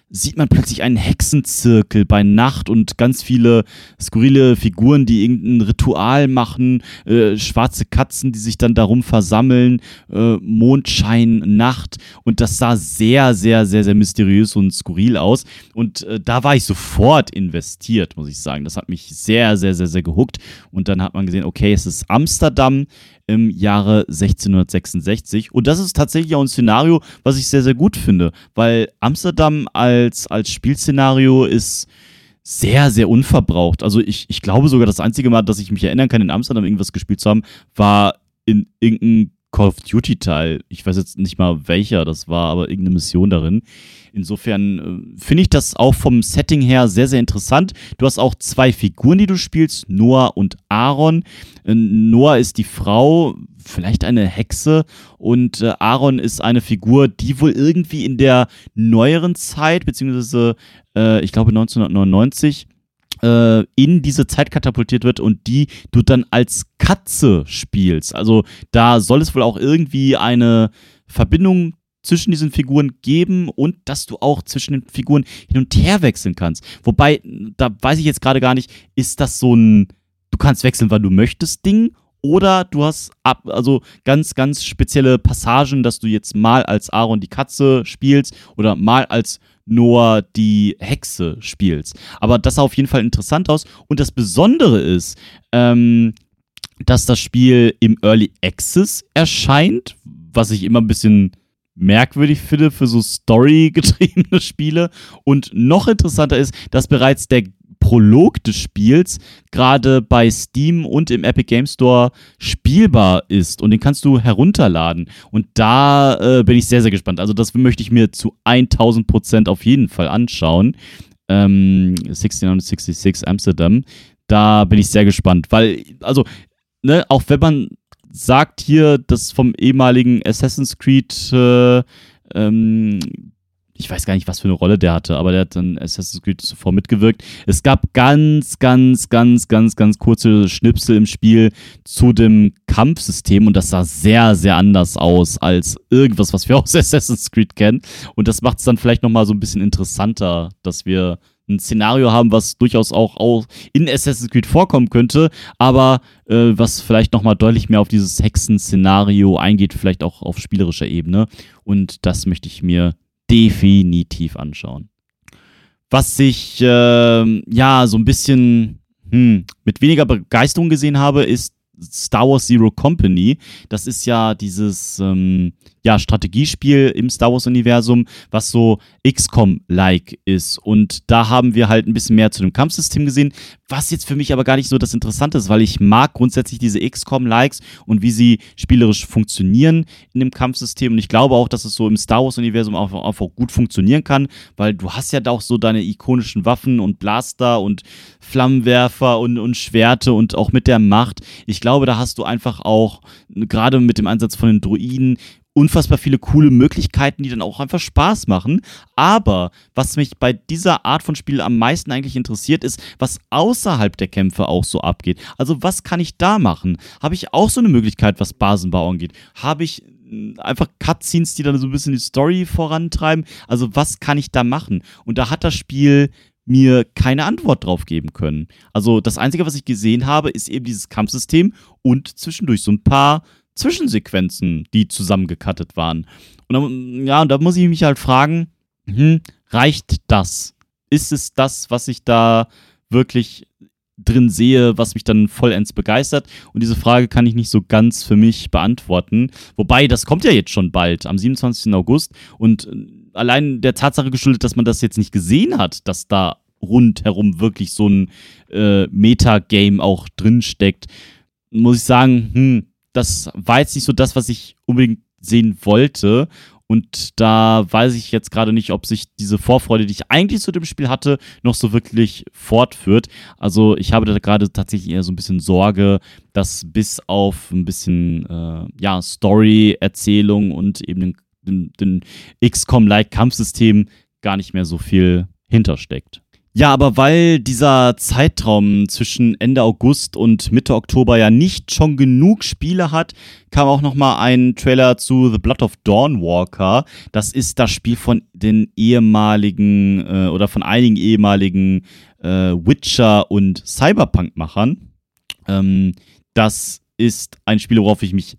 sieht man plötzlich einen Hexenzirkel bei Nacht und ganz viele skurrile Figuren, die irgendein Ritual machen, äh, schwarze Katzen, die sich dann darum versammeln, äh, Mondschein, Nacht, und das sah sehr, sehr, sehr, sehr mysteriös und skurril aus und äh, da war ich sofort investiert, muss ich sagen. Das hat mich sehr, sehr, sehr, sehr gehuckt und dann hat man gesehen, okay, es ist Amsterdam im Jahre sechzehnhundertsechsundsechzig. Und das ist tatsächlich auch ein Szenario, was ich sehr, sehr gut finde, weil Amsterdam als, als Spielszenario ist sehr, sehr unverbraucht. Also ich, ich glaube sogar, das einzige Mal, dass ich mich erinnern kann, in Amsterdam irgendwas gespielt zu haben, war in irgendeinem Call of Duty-Teil. Ich weiß jetzt nicht mal welcher das war, aber irgendeine Mission darin. Insofern äh, finde ich das auch vom Setting her sehr, sehr interessant. Du hast auch zwei Figuren, die du spielst, Noah und Aaron. Äh, Noah ist die Frau, vielleicht eine Hexe, und äh, Aaron ist eine Figur, die wohl irgendwie in der neueren Zeit, beziehungsweise äh, ich glaube neunzehnhundertneunundneunzig, äh, in diese Zeit katapultiert wird und die du dann als Katze spielst. Also da soll es wohl auch irgendwie eine Verbindung zwischen diesen Figuren geben und dass du auch zwischen den Figuren hin und her wechseln kannst. Wobei, da weiß ich jetzt gerade gar nicht, ist das so ein, du kannst wechseln, wann du möchtest, Ding, oder du hast ab, also ganz, ganz spezielle Passagen, dass du jetzt mal als Aaron die Katze spielst oder mal als Noah die Hexe spielst. Aber das sah auf jeden Fall interessant aus. Und das Besondere ist, ähm, dass das Spiel im Early Access erscheint, was ich immer ein bisschen merkwürdig finde für so storygetriebene Spiele. Und noch interessanter ist, dass bereits der Prolog des Spiels gerade bei Steam und im Epic Game Store spielbar ist und den kannst du herunterladen und da äh, bin ich sehr, sehr gespannt. Also das möchte ich mir zu tausend Prozent auf jeden Fall anschauen. Ähm, sechzehnhundertsechsundsechzig Amsterdam, da bin ich sehr gespannt, weil, also, ne, auch wenn man sagt hier, dass vom ehemaligen Assassin's Creed äh, ähm, ich weiß gar nicht, was für eine Rolle der hatte, aber der hat dann Assassin's Creed zuvor mitgewirkt. Es gab ganz, ganz, ganz, ganz, ganz kurze Schnipsel im Spiel zu dem Kampfsystem und das sah sehr, sehr anders aus als irgendwas, was wir aus Assassin's Creed kennen. Und das macht es dann vielleicht nochmal so ein bisschen interessanter, dass wir ein Szenario haben, was durchaus auch, auch in Assassin's Creed vorkommen könnte, aber äh, was vielleicht nochmal deutlich mehr auf dieses Hexen-Szenario eingeht, vielleicht auch auf spielerischer Ebene. Und das möchte ich mir definitiv anschauen. Was ich äh, ja so ein bisschen hm, mit weniger Begeisterung gesehen habe, ist Star Wars Zero Company. Das ist ja dieses ähm, ja, Strategiespiel im Star Wars-Universum, was so X COM-like ist. Und da haben wir halt ein bisschen mehr zu dem Kampfsystem gesehen, was jetzt für mich aber gar nicht so das Interessante ist, weil ich mag grundsätzlich diese X COM-Likes und wie sie spielerisch funktionieren in dem Kampfsystem. Und ich glaube auch, dass es so im Star Wars-Universum einfach, einfach gut funktionieren kann, weil du hast ja da auch so deine ikonischen Waffen und Blaster und Flammenwerfer und, und Schwerte und auch mit der Macht. Ich glaube, da hast du einfach auch, gerade mit dem Einsatz von den Droiden, unfassbar viele coole Möglichkeiten, die dann auch einfach Spaß machen. Aber was mich bei dieser Art von Spiel am meisten eigentlich interessiert, ist, was außerhalb der Kämpfe auch so abgeht. Also was kann ich da machen? Habe ich auch so eine Möglichkeit, was Basenbau angeht? Habe ich einfach Cutscenes, die dann so ein bisschen die Story vorantreiben? Also was kann ich da machen? Und da hat das Spiel mir keine Antwort drauf geben können. Also das Einzige, was ich gesehen habe, ist eben dieses Kampfsystem und zwischendurch so ein paar Zwischensequenzen, die zusammengecuttet waren. Und dann, ja, da muss ich mich halt fragen, hm, reicht das? Ist es das, was ich da wirklich drin sehe, was mich dann vollends begeistert? Und diese Frage kann ich nicht so ganz für mich beantworten. Wobei, das kommt ja jetzt schon bald, am siebenundzwanzigsten August. Und allein der Tatsache geschuldet, dass man das jetzt nicht gesehen hat, dass da rundherum wirklich so ein äh, Metagame auch drinsteckt, muss ich sagen, hm, das war jetzt nicht so das, was ich unbedingt sehen wollte. Und da weiß ich jetzt gerade nicht, ob sich diese Vorfreude, die ich eigentlich zu dem Spiel hatte, noch so wirklich fortführt. Also ich habe da gerade tatsächlich eher so ein bisschen Sorge, dass bis auf ein bisschen äh, ja, Story-Erzählung und eben den, den, den X COM-like Kampfsystem gar nicht mehr so viel hintersteckt. Ja, aber weil dieser Zeitraum zwischen Ende August und Mitte Oktober ja nicht schon genug Spiele hat, kam auch nochmal ein Trailer zu The Blood of Dawnwalker. Das ist das Spiel von den ehemaligen äh, oder von einigen ehemaligen äh, Witcher- und Cyberpunk-Machern. Ähm, das ist ein Spiel, worauf ich mich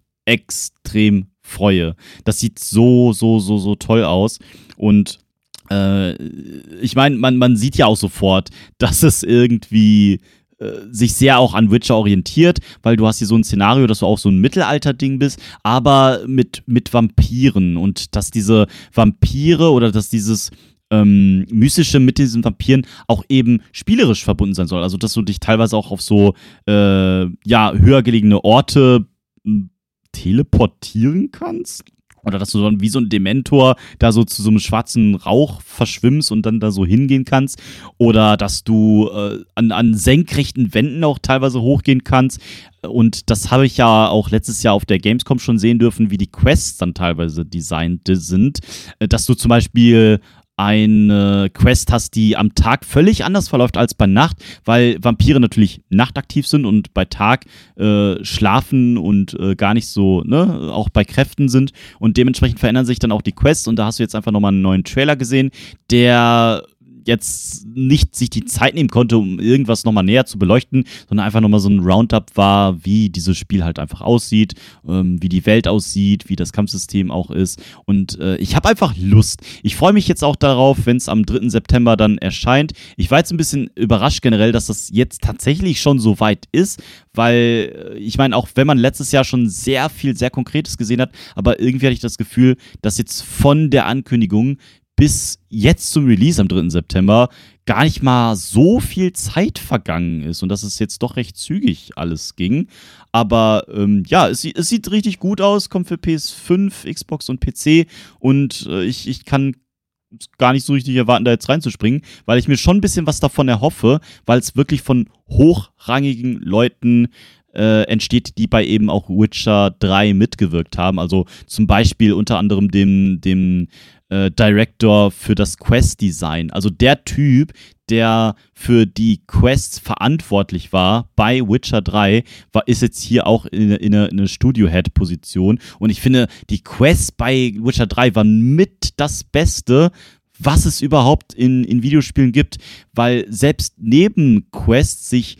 extrem freue. Das sieht so, so, so, so toll aus. Und äh, ich meine, man, man sieht ja auch sofort, dass es irgendwie äh, sich sehr auch an Witcher orientiert, weil du hast hier so ein Szenario, dass du auch so ein Mittelalter-Ding bist, aber mit, mit Vampiren. Und dass diese Vampire oder dass dieses Ähm, mystische mit diesen Vampiren auch eben spielerisch verbunden sein soll. Also, dass du dich teilweise auch auf so äh, ja, höher gelegene Orte m, teleportieren kannst. Oder dass du dann wie so ein Dementor da so zu so einem schwarzen Rauch verschwimmst und dann da so hingehen kannst. Oder dass du äh, an, an senkrechten Wänden auch teilweise hochgehen kannst. Und das habe ich ja auch letztes Jahr auf der Gamescom schon sehen dürfen, wie die Quests dann teilweise designt sind. Äh, dass du zum Beispiel eine Quest hast, die am Tag völlig anders verläuft als bei Nacht, weil Vampire natürlich nachtaktiv sind und bei Tag äh, schlafen und äh, gar nicht so, ne, auch bei Kräften sind und dementsprechend verändern sich dann auch die Quests und da hast du jetzt einfach nochmal einen neuen Trailer gesehen, der jetzt nicht sich die Zeit nehmen konnte, um irgendwas nochmal näher zu beleuchten, sondern einfach nochmal so ein Roundup war, wie dieses Spiel halt einfach aussieht, ähm, wie die Welt aussieht, wie das Kampfsystem auch ist. Und äh, ich habe einfach Lust. Ich freue mich jetzt auch darauf, wenn es am dritten September dann erscheint. Ich war jetzt ein bisschen überrascht generell, dass das jetzt tatsächlich schon so weit ist, weil äh, ich meine, auch wenn man letztes Jahr schon sehr viel, sehr Konkretes gesehen hat, aber irgendwie hatte ich das Gefühl, dass jetzt von der Ankündigung bis jetzt zum Release am dritten September gar nicht mal so viel Zeit vergangen ist und dass es jetzt doch recht zügig alles ging. Aber ähm, ja, es, es sieht richtig gut aus, kommt für P S fünf, Xbox und P C und äh, ich, ich kann gar nicht so richtig erwarten, da jetzt reinzuspringen, weil ich mir schon ein bisschen was davon erhoffe, weil es wirklich von hochrangigen Leuten äh, entsteht, die bei eben auch Witcher drei mitgewirkt haben. Also zum Beispiel unter anderem dem, dem äh, Director für das Quest-Design. Also der Typ, der für die Quests verantwortlich war bei Witcher drei, war, ist jetzt hier auch in, in eine, eine Studio-Head-Position. Und ich finde, die Quests bei Witcher drei waren mit das Beste, was es überhaupt in, in Videospielen gibt, weil selbst Nebenquests sich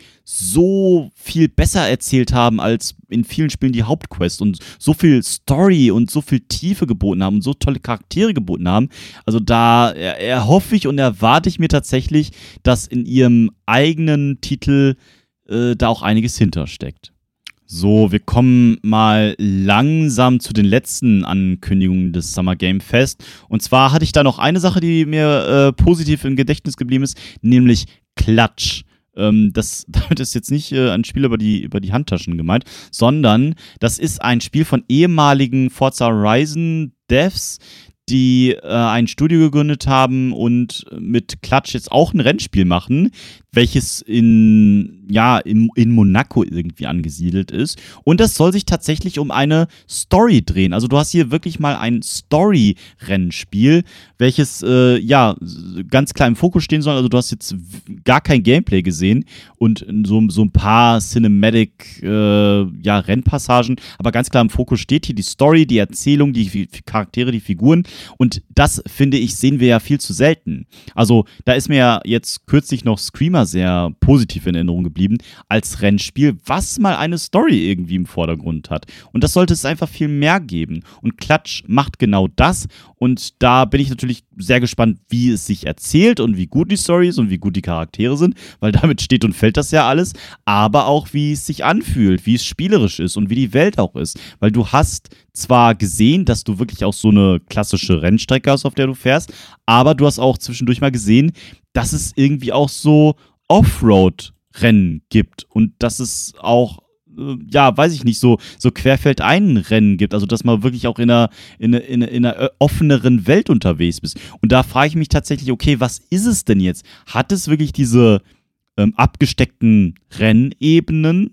so viel besser erzählt haben als in vielen Spielen die Hauptquest und so viel Story und so viel Tiefe geboten haben und so tolle Charaktere geboten haben. Also da erhoffe ich und erwarte ich mir tatsächlich, dass in ihrem eigenen Titel äh, da auch einiges hintersteckt. So, wir kommen mal langsam zu den letzten Ankündigungen des Summer Game Fest. Und zwar hatte ich da noch eine Sache, die mir äh, positiv im Gedächtnis geblieben ist, nämlich Clutch. Ähm, das, damit ist jetzt nicht äh, ein Spiel über die, über die Handtaschen gemeint, sondern das ist ein Spiel von ehemaligen Forza Horizon Devs, die äh, ein Studio gegründet haben und mit Clutch jetzt auch ein Rennspiel machen, welches in, ja, in, in Monaco irgendwie angesiedelt ist. Und das soll sich tatsächlich um eine Story drehen. Also du hast hier wirklich mal ein Story-Rennspiel, welches, äh, ja, ganz klar im Fokus stehen soll. Also du hast jetzt gar kein Gameplay gesehen und so, so ein paar Cinematic, äh, ja, Rennpassagen. Aber ganz klar im Fokus steht hier die Story, die Erzählung, die, die Charaktere, die Figuren. Und das, finde ich, sehen wir ja viel zu selten. Also da ist mir ja jetzt kürzlich noch Screamer sehr positiv in Erinnerung geblieben als Rennspiel, was mal eine Story irgendwie im Vordergrund hat. Und das sollte es einfach viel mehr geben. Und Clutch macht genau das. Und da bin ich natürlich sehr gespannt, wie es sich erzählt und wie gut die Story ist und wie gut die Charaktere sind, weil damit steht und fällt das ja alles. Aber auch, wie es sich anfühlt, wie es spielerisch ist und wie die Welt auch ist. Weil du hast zwar gesehen, dass du wirklich auch so eine klassische Rennstrecke hast, auf der du fährst, aber du hast auch zwischendurch mal gesehen, dass es irgendwie auch so Offroad-Rennen gibt und dass es auch, äh, ja, weiß ich nicht, so, so Querfeldein-Rennen gibt, also dass man wirklich auch in einer, in, einer, in, einer, in einer offeneren Welt unterwegs bist. Und da frage ich mich tatsächlich, okay, was ist es denn jetzt? Hat es wirklich diese ähm, abgesteckten Rennebenen?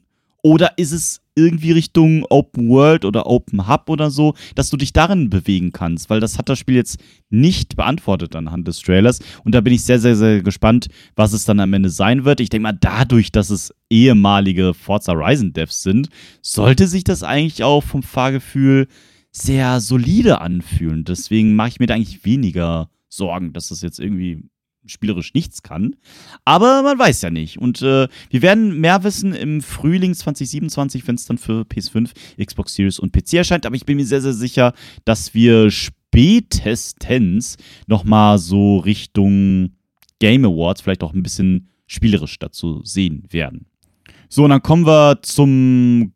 Oder ist es irgendwie Richtung Open World oder Open Hub oder so, dass du dich darin bewegen kannst? Weil das hat das Spiel jetzt nicht beantwortet anhand des Trailers. Und da bin ich sehr, sehr, sehr gespannt, was es dann am Ende sein wird. Ich denke mal, dadurch, dass es ehemalige Forza Horizon Devs sind, sollte sich das eigentlich auch vom Fahrgefühl sehr solide anfühlen. Deswegen mache ich mir da eigentlich weniger Sorgen, dass das jetzt irgendwie spielerisch nichts kann. Aber man weiß ja nicht. Und äh, wir werden mehr wissen im Frühling zwanzig siebenundzwanzig, wenn es dann für P S fünf, Xbox Series und P C erscheint. Aber ich bin mir sehr, sehr sicher, dass wir spätestens nochmal so Richtung Game Awards vielleicht auch ein bisschen spielerisch dazu sehen werden. So, und dann kommen wir zum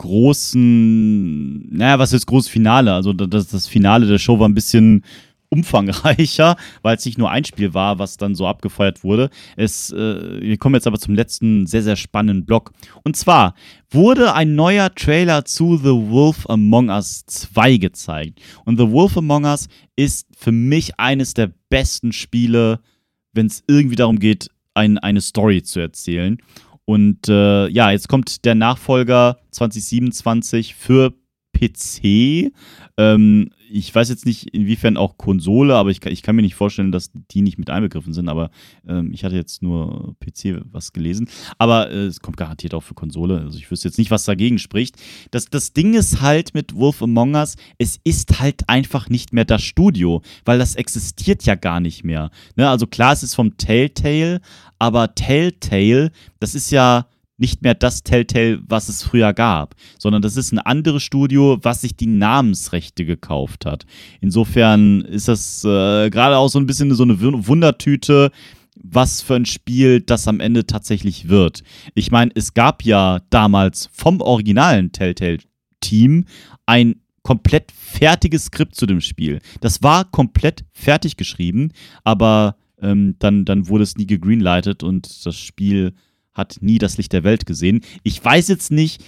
großen, naja, was ist großes Finale? Also das, das Finale der Show war ein bisschen umfangreicher, weil es nicht nur ein Spiel war, was dann so abgefeuert wurde. Es, äh, wir kommen jetzt aber zum letzten sehr, sehr spannenden Block. Und zwar wurde ein neuer Trailer zu The Wolf Among Us zwei gezeigt. Und The Wolf Among Us ist für mich eines der besten Spiele, wenn es irgendwie darum geht, ein, eine Story zu erzählen. Und äh, ja, jetzt kommt der Nachfolger zwanzig siebenundzwanzig für P C. Ähm, ich weiß jetzt nicht, inwiefern auch Konsole, aber ich kann, ich kann mir nicht vorstellen, dass die nicht mit einbegriffen sind, aber ähm, ich hatte jetzt nur P C was gelesen. Aber äh, es kommt garantiert auch für Konsole, also ich wüsste jetzt nicht, was dagegen spricht. Das, das Ding ist halt mit Wolf Among Us, es ist halt einfach nicht mehr das Studio, weil das existiert ja gar nicht mehr. Ne? Also klar, es ist vom Telltale, aber Telltale, das ist ja nicht mehr das Telltale, was es früher gab, sondern das ist ein anderes Studio, was sich die Namensrechte gekauft hat. Insofern ist das äh, gerade auch so ein bisschen so eine Wundertüte, was für ein Spiel das am Ende tatsächlich wird. Ich meine, es gab ja damals vom originalen Telltale-Team ein komplett fertiges Skript zu dem Spiel. Das war komplett fertig geschrieben, aber ähm, dann, dann wurde es nie gegreenlightet und das Spiel hat nie das Licht der Welt gesehen. Ich weiß jetzt nicht,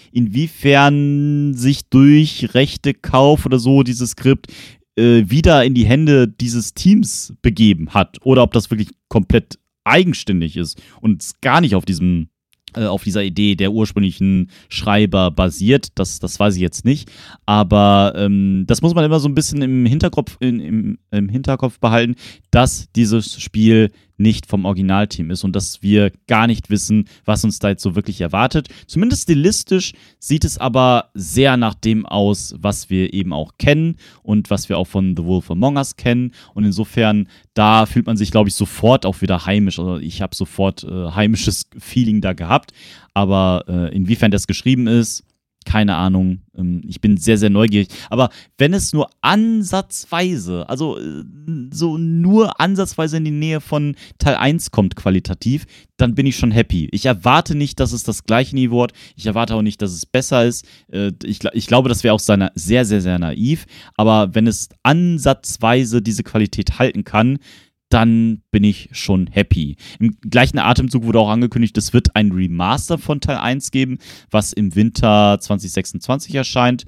inwiefern sich durch Rechtekauf oder so dieses Skript äh, wieder in die Hände dieses Teams begeben hat oder ob das wirklich komplett eigenständig ist und gar nicht auf diesem äh, auf dieser Idee der ursprünglichen Schreiber basiert. Das, das weiß ich jetzt nicht. Aber ähm, das muss man immer so ein bisschen im Hinterkopf, in, im, im Hinterkopf behalten, dass dieses Spiel nicht vom Originalteam ist und dass wir gar nicht wissen, was uns da jetzt so wirklich erwartet. Zumindest stilistisch sieht es aber sehr nach dem aus, was wir eben auch kennen und was wir auch von The Wolf Among Us kennen. Und insofern, da fühlt man sich, glaube ich, sofort auch wieder heimisch. Also ich habe sofort äh, heimisches Feeling da gehabt. Aber äh, inwiefern das geschrieben ist, keine Ahnung. Ähm, ich bin sehr, sehr neugierig. Aber wenn es nur ansatzweise, also äh, so nur ansatzweise in die Nähe von Teil eins kommt qualitativ, dann bin ich schon happy. Ich erwarte nicht, dass es das gleiche Niveau hat. Ich erwarte auch nicht, dass es besser ist. Äh, ich, ich glaube, das wäre auch seine, sehr, sehr, sehr naiv. Aber wenn es ansatzweise diese Qualität halten kann, dann bin ich schon happy. Im gleichen Atemzug wurde auch angekündigt, es wird ein Remaster von Teil eins geben, was im Winter zwanzig sechsundzwanzig erscheint.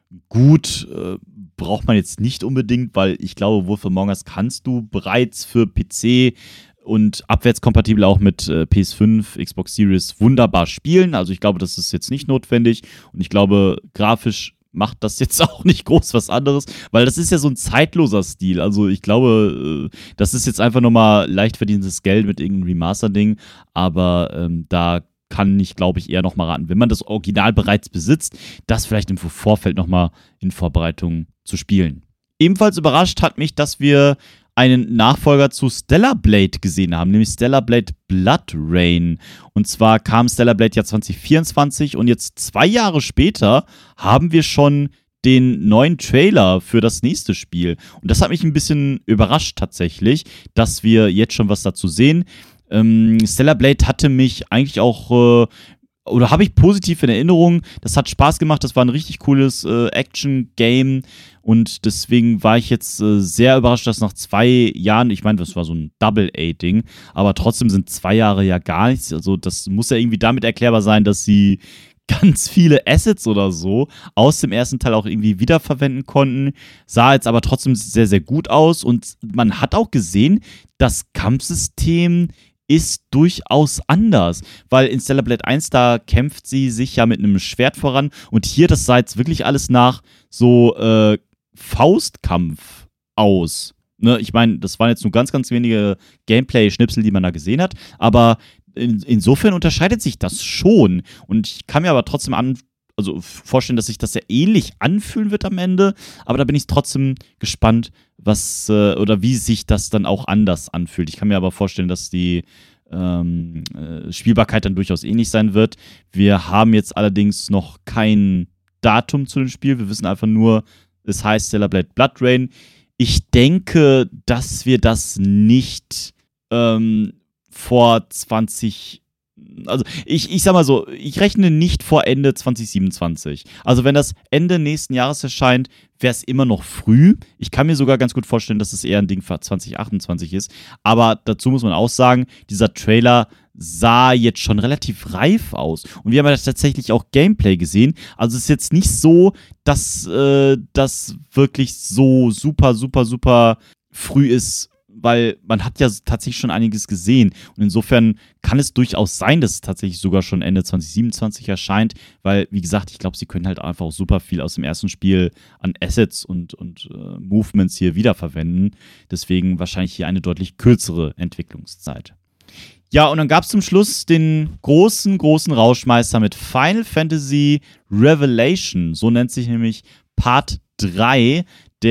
Gut, äh, braucht man jetzt nicht unbedingt, weil ich glaube, Wolf Among Us kannst du bereits für P C und abwärtskompatibel auch mit äh, P S fünf, Xbox Series wunderbar spielen. Also ich glaube, das ist jetzt nicht notwendig und ich glaube, grafisch macht das jetzt auch nicht groß was anderes, weil das ist ja so ein zeitloser Stil. Also ich glaube, das ist jetzt einfach nochmal leicht verdientes Geld mit irgendeinem Remaster-Ding, aber ähm, da kann ich, glaube ich, eher nochmal raten, wenn man das Original bereits besitzt, das vielleicht im Vorfeld nochmal in Vorbereitung zu spielen. Ebenfalls überrascht hat mich, dass wir einen Nachfolger zu Stellar Blade gesehen haben, nämlich Stellar Blade Blood Rain. Und zwar kam Stellar Blade ja zwanzig vierundzwanzig und jetzt zwei Jahre später haben wir schon den neuen Trailer für das nächste Spiel. Und das hat mich ein bisschen überrascht tatsächlich, dass wir jetzt schon was dazu sehen. Ähm, Stellar Blade hatte mich eigentlich auch... Äh, oder habe ich positiv in Erinnerung. Das hat Spaß gemacht, das war ein richtig cooles äh, Action-Game und deswegen war ich jetzt äh, sehr überrascht, dass nach zwei Jahren, ich meine, das war so ein Double-A-Ding, aber trotzdem sind zwei Jahre ja gar nichts. Also das muss ja irgendwie damit erklärbar sein, dass sie ganz viele Assets oder so aus dem ersten Teil auch irgendwie wiederverwenden konnten. Sah jetzt aber trotzdem sehr, sehr gut aus und man hat auch gesehen, das Kampfsystem ist durchaus anders, weil in Stellar Blade eins, da kämpft sie sich ja mit einem Schwert voran und hier, das sah jetzt wirklich alles nach so äh, Faustkampf aus. Ne? Ich meine, das waren jetzt nur ganz, ganz wenige Gameplay-Schnipsel, die man da gesehen hat, aber in, insofern unterscheidet sich das schon und ich kann mir aber trotzdem an also vorstellen, dass sich das sehr ähnlich anfühlen wird am Ende, aber da bin ich trotzdem gespannt, was äh, oder wie sich das dann auch anders anfühlt. Ich kann mir aber vorstellen, dass die ähm, äh, Spielbarkeit dann durchaus ähnlich sein wird. Wir haben jetzt allerdings noch kein Datum zu dem Spiel. Wir wissen einfach nur, es heißt Stellar Blade BloodRayne. Ich denke, dass wir das nicht ähm, vor zwanzig Also ich, ich sag mal so, ich rechne nicht vor Ende zwanzig siebenundzwanzig. Also wenn das Ende nächsten Jahres erscheint, wäre es immer noch früh. Ich kann mir sogar ganz gut vorstellen, dass es eher ein Ding für zwanzig achtundzwanzig ist. Aber dazu muss man auch sagen, dieser Trailer sah jetzt schon relativ reif aus. Und wir haben ja tatsächlich auch Gameplay gesehen. Also es ist jetzt nicht so, dass äh, das wirklich so super, super, super früh ist, weil man hat ja tatsächlich schon einiges gesehen. Und insofern kann es durchaus sein, dass es tatsächlich sogar schon Ende zwanzig siebenundzwanzig erscheint, weil, wie gesagt, ich glaube, sie können halt einfach auch super viel aus dem ersten Spiel an Assets und, und äh, Movements hier wiederverwenden. Deswegen wahrscheinlich hier eine deutlich kürzere Entwicklungszeit. Ja, und dann gab es zum Schluss den großen, großen Rauschmeister mit Final Fantasy Revelation. So nennt sich nämlich Part drei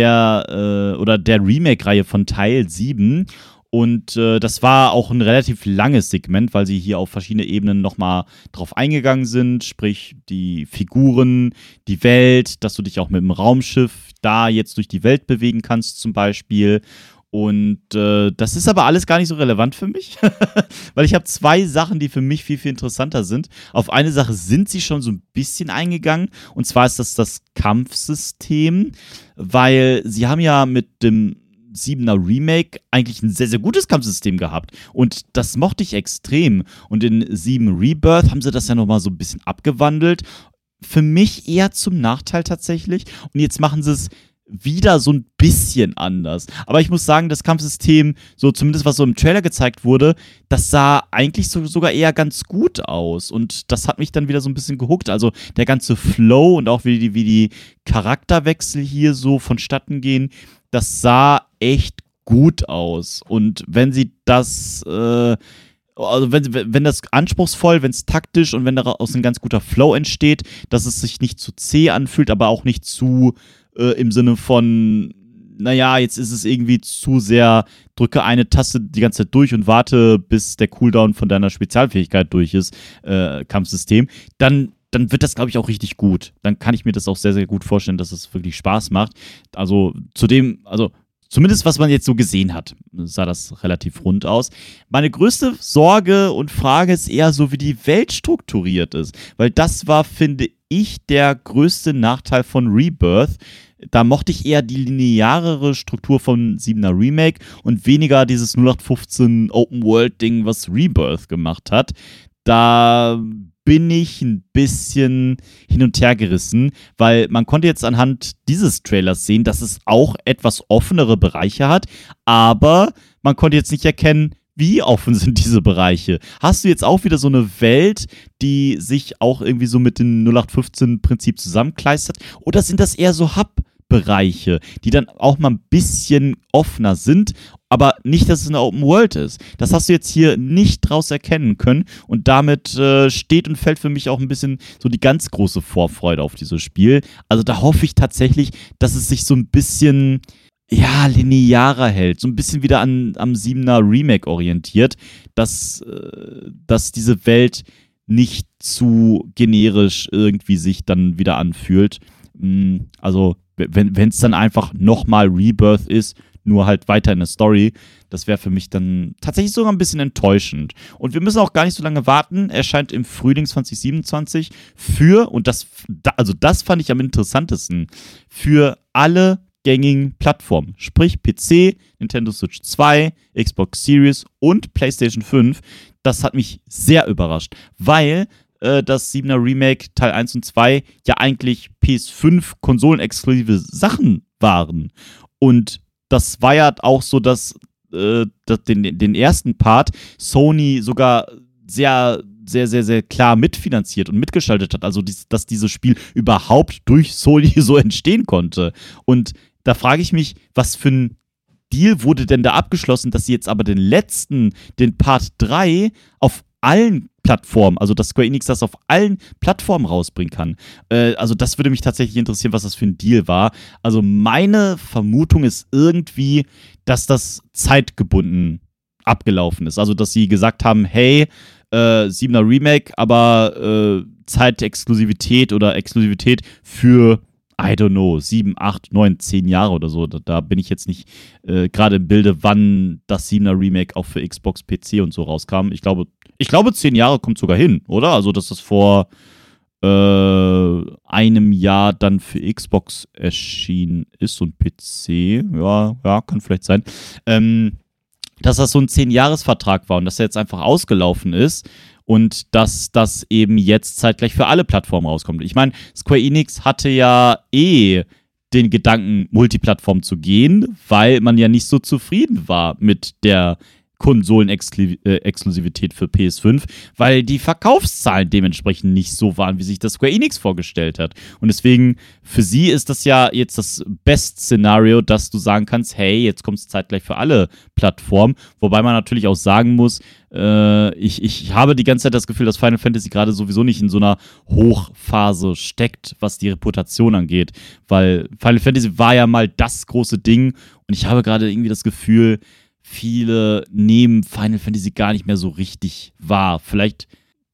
der äh, oder der Remake-Reihe von Teil sieben. Und äh, das war auch ein relativ langes Segment, weil sie hier auf verschiedene Ebenen nochmal drauf eingegangen sind. Sprich, die Figuren, die Welt, dass du dich auch mit dem Raumschiff da jetzt durch die Welt bewegen kannst zum Beispiel. Und äh, das ist aber alles gar nicht so relevant für mich, weil ich habe zwei Sachen, die für mich viel, viel interessanter sind. Auf eine Sache sind sie schon so ein bisschen eingegangen, und zwar ist das das Kampfsystem, weil sie haben ja mit dem siebener Remake eigentlich ein sehr, sehr gutes Kampfsystem gehabt. Und das mochte ich extrem. Und in sieben Rebirth haben sie das ja nochmal so ein bisschen abgewandelt. Für mich eher zum Nachteil tatsächlich. Und jetzt machen sie es wieder so ein bisschen anders. Aber ich muss sagen, das Kampfsystem, so zumindest was so im Trailer gezeigt wurde, das sah eigentlich so, sogar eher ganz gut aus. Und das hat mich dann wieder so ein bisschen gehuckt. Also der ganze Flow und auch wie die, wie die Charakterwechsel hier so vonstatten gehen, das sah echt gut aus. Und wenn sie das äh, also wenn, wenn das anspruchsvoll, wenn es taktisch und wenn daraus ein ganz guter Flow entsteht, dass es sich nicht zu zäh anfühlt, aber auch nicht zu äh, im Sinne von, naja, jetzt ist es irgendwie zu sehr, drücke eine Taste die ganze Zeit durch und warte, bis der Cooldown von deiner Spezialfähigkeit durch ist, äh, Kampfsystem, dann dann wird das, glaube ich, auch richtig gut. Dann kann ich mir das auch sehr, sehr gut vorstellen, dass es wirklich Spaß macht. Also zudem, also zumindest was man jetzt so gesehen hat, sah das relativ rund aus. Meine größte Sorge und Frage ist eher so, wie die Welt strukturiert ist. Weil das war, finde ich, der größte Nachteil von Rebirth. Da mochte ich eher die linearere Struktur von siebener Remake und weniger dieses null acht fünfzehn Open-World-Ding, was Rebirth gemacht hat. Da bin ich ein bisschen hin und her gerissen, weil man konnte jetzt anhand dieses Trailers sehen, dass es auch etwas offenere Bereiche hat, aber man konnte jetzt nicht erkennen, wie offen sind diese Bereiche. Hast du jetzt auch wieder so eine Welt, die sich auch irgendwie so mit dem null acht fünfzehn Prinzip zusammenkleistert, oder sind das eher so Hub-Bereiche, die dann auch mal ein bisschen offener sind, aber nicht, dass es eine Open World ist. Das hast du jetzt hier nicht draus erkennen können und damit äh, steht und fällt für mich auch ein bisschen so die ganz große Vorfreude auf dieses Spiel. Also da hoffe ich tatsächlich, dass es sich so ein bisschen, ja, linearer hält, so ein bisschen wieder an, am siebener Remake orientiert, dass, äh, dass diese Welt nicht zu generisch irgendwie sich dann wieder anfühlt. Also wenn es dann einfach nochmal Rebirth ist, nur halt weiter in der Story, das wäre für mich dann tatsächlich sogar ein bisschen enttäuschend. Und wir müssen auch gar nicht so lange warten. Er erscheint im Frühling zwanzig siebenundzwanzig für, und das, also das fand ich am interessantesten, für alle gängigen Plattformen. Sprich P C, Nintendo Switch zwei, Xbox Series und PlayStation fünf. Das hat mich sehr überrascht, weil äh, das siebener Remake Teil eins und zwei ja eigentlich P S fünf konsolenexklusive Sachen waren. Und das war ja auch so, dass äh, das, den, den ersten Part Sony sogar sehr, sehr, sehr, sehr klar mitfinanziert und mitgestaltet hat. Also, dies, dass dieses Spiel überhaupt durch Sony so entstehen konnte. Und da frage ich mich, was für ein Deal wurde denn da abgeschlossen, dass sie jetzt aber den letzten, den Part drei, auf allen Plattformen, also dass Square Enix das auf allen Plattformen rausbringen kann. Äh, also das würde mich tatsächlich interessieren, was das für ein Deal war. Also meine Vermutung ist irgendwie, dass das zeitgebunden abgelaufen ist. Also dass sie gesagt haben, hey, äh, siebener Remake, aber äh, Zeitexklusivität oder Exklusivität für I don't know, sieben, acht, neun, zehn Jahre oder so. Da, da bin ich jetzt nicht äh, gerade im Bilde, wann das siebener Remake auch für Xbox, P C und so rauskam. Ich glaube, ich glaube, zehn Jahre kommt sogar hin, oder? Also, dass das vor äh, einem Jahr dann für Xbox erschienen ist und P C. Ja, ja, kann vielleicht sein. Ähm, dass das so ein zehn-Jahres-Vertrag war und dass er jetzt einfach ausgelaufen ist. Und dass das eben jetzt zeitgleich für alle Plattformen rauskommt. Ich meine, Square Enix hatte ja eh den Gedanken, Multiplattform zu gehen, weil man ja nicht so zufrieden war mit der Konsolenexklusivität für P S fünf, weil die Verkaufszahlen dementsprechend nicht so waren, wie sich das Square Enix vorgestellt hat. Und deswegen, für sie ist das ja jetzt das Best-Szenario, dass du sagen kannst, hey, jetzt kommt es zeitgleich für alle Plattformen. Wobei man natürlich auch sagen muss, äh, ich, ich habe die ganze Zeit das Gefühl, dass Final Fantasy gerade sowieso nicht in so einer Hochphase steckt, was die Reputation angeht. Weil Final Fantasy war ja mal das große Ding und ich habe gerade irgendwie das Gefühl, viele nehmen Final Fantasy gar nicht mehr so richtig wahr. Vielleicht,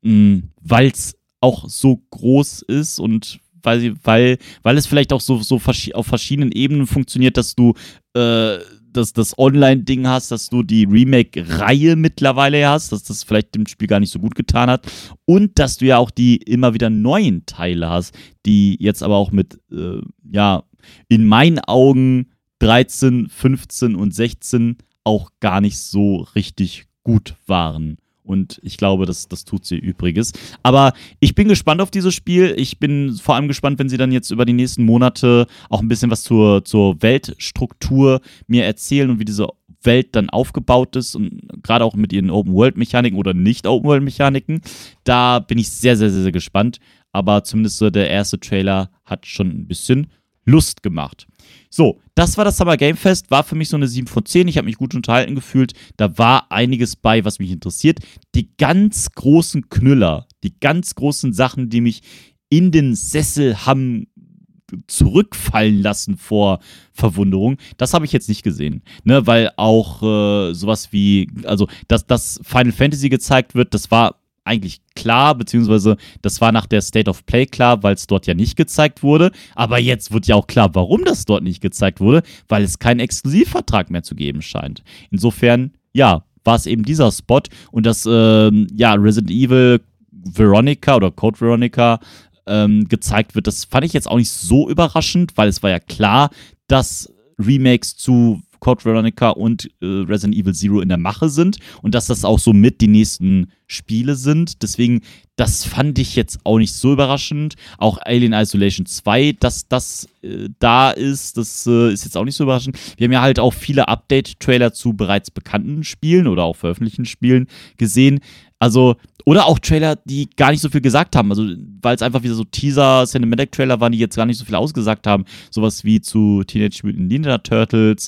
weil es auch so groß ist und weil, sie, weil, weil es vielleicht auch so, so verschi- auf verschiedenen Ebenen funktioniert, dass du äh, das, das Online-Ding hast, dass du die Remake-Reihe mittlerweile hast, dass das vielleicht dem Spiel gar nicht so gut getan hat und dass du ja auch die immer wieder neuen Teile hast, die jetzt aber auch mit, äh, ja, in meinen Augen dreizehn, fünfzehn und sechzehn auch gar nicht so richtig gut waren. Und ich glaube, das, das tut sie Übriges. Aber ich bin gespannt auf dieses Spiel. Ich bin vor allem gespannt, wenn sie dann jetzt über die nächsten Monate auch ein bisschen was zur, zur Weltstruktur mir erzählen und wie diese Welt dann aufgebaut ist und gerade auch mit ihren Open-World-Mechaniken oder Nicht-Open-World-Mechaniken. Da bin ich sehr, sehr, sehr, sehr gespannt. Aber zumindest so der erste Trailer hat schon ein bisschen Lust gemacht. So, das war das Summer Game Fest, war für mich so eine sieben von zehn. Ich habe mich gut unterhalten gefühlt. Da war einiges bei, was mich interessiert. Die ganz großen Knüller, die ganz großen Sachen, die mich in den Sessel haben zurückfallen lassen vor Verwunderung, das habe ich jetzt nicht gesehen. Ne, weil auch äh, sowas wie, also, dass, dass Final Fantasy gezeigt wird, das war eigentlich klar, beziehungsweise das war nach der State of Play klar, weil es dort ja nicht gezeigt wurde. Aber jetzt wird ja auch klar, warum das dort nicht gezeigt wurde, weil es keinen Exklusivvertrag mehr zu geben scheint. Insofern, ja, war es eben dieser Spot und das, ähm, ja, Resident Evil Veronica oder Code Veronica ähm, gezeigt wird, das fand ich jetzt auch nicht so überraschend, weil es war ja klar, dass Remakes zu Code Veronica und äh, Resident Evil Zero in der Mache sind und dass das auch so mit die nächsten Spiele sind. Deswegen, das fand ich jetzt auch nicht so überraschend. Auch Alien Isolation zwei, dass das äh, da ist, das äh, ist jetzt auch nicht so überraschend. Wir haben ja halt auch viele Update-Trailer zu bereits bekannten Spielen oder auch veröffentlichten Spielen gesehen. Also, oder auch Trailer, die gar nicht so viel gesagt haben. Also, weil es einfach wieder so Teaser-Cinematic-Trailer waren, die jetzt gar nicht so viel ausgesagt haben. Sowas wie zu Teenage Mutant Ninja Turtles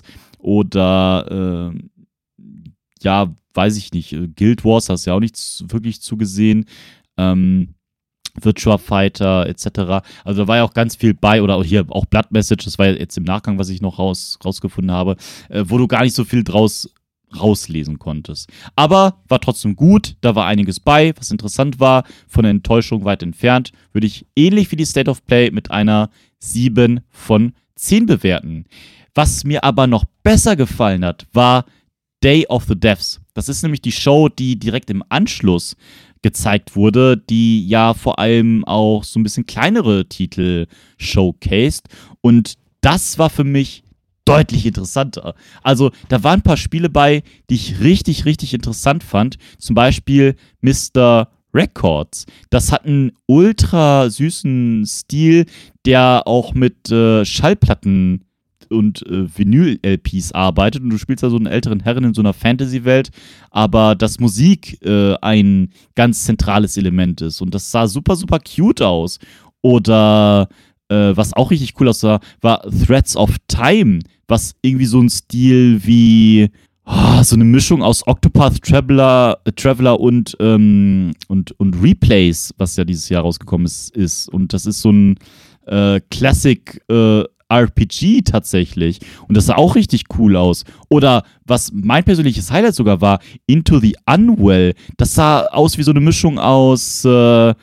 oder, äh, ja, weiß ich nicht, Guild Wars, hast du ja auch nichts wirklich zugesehen. Ähm, Virtua Fighter et cetera. Also da war ja auch ganz viel bei, oder hier auch Blood Message, das war ja jetzt im Nachgang, was ich noch raus, rausgefunden habe, äh, wo du gar nicht so viel draus rauslesen konntest. Aber war trotzdem gut, da war einiges bei, was interessant war, von der Enttäuschung weit entfernt, würde ich ähnlich wie die State of Play mit einer sieben von zehn bewerten. Was mir aber noch besser gefallen hat, war Day of the Devs. Das ist nämlich die Show, die direkt im Anschluss gezeigt wurde, die ja vor allem auch so ein bisschen kleinere Titel showcased. Und das war für mich deutlich interessanter. Also da waren ein paar Spiele bei, die ich richtig, richtig interessant fand. Zum Beispiel Mister Records. Das hat einen ultra süßen Stil, der auch mit äh, Schallplatten und äh, Vinyl-L Ps arbeitet und du spielst da so einen älteren Herren in so einer Fantasy-Welt, aber dass Musik äh, ein ganz zentrales Element ist und das sah super, super cute aus. Oder äh, was auch richtig cool aussah, war Threads of Time, was irgendwie so ein Stil wie oh, so eine Mischung aus Octopath Traveler, äh, Traveler und, ähm, und, und Replays, was ja dieses Jahr rausgekommen ist, ist. Und das ist so ein äh, Classic äh, R P G tatsächlich. Und das sah auch richtig cool aus. Oder was mein persönliches Highlight sogar war, Into the Unwell. Das sah aus wie so eine Mischung aus äh,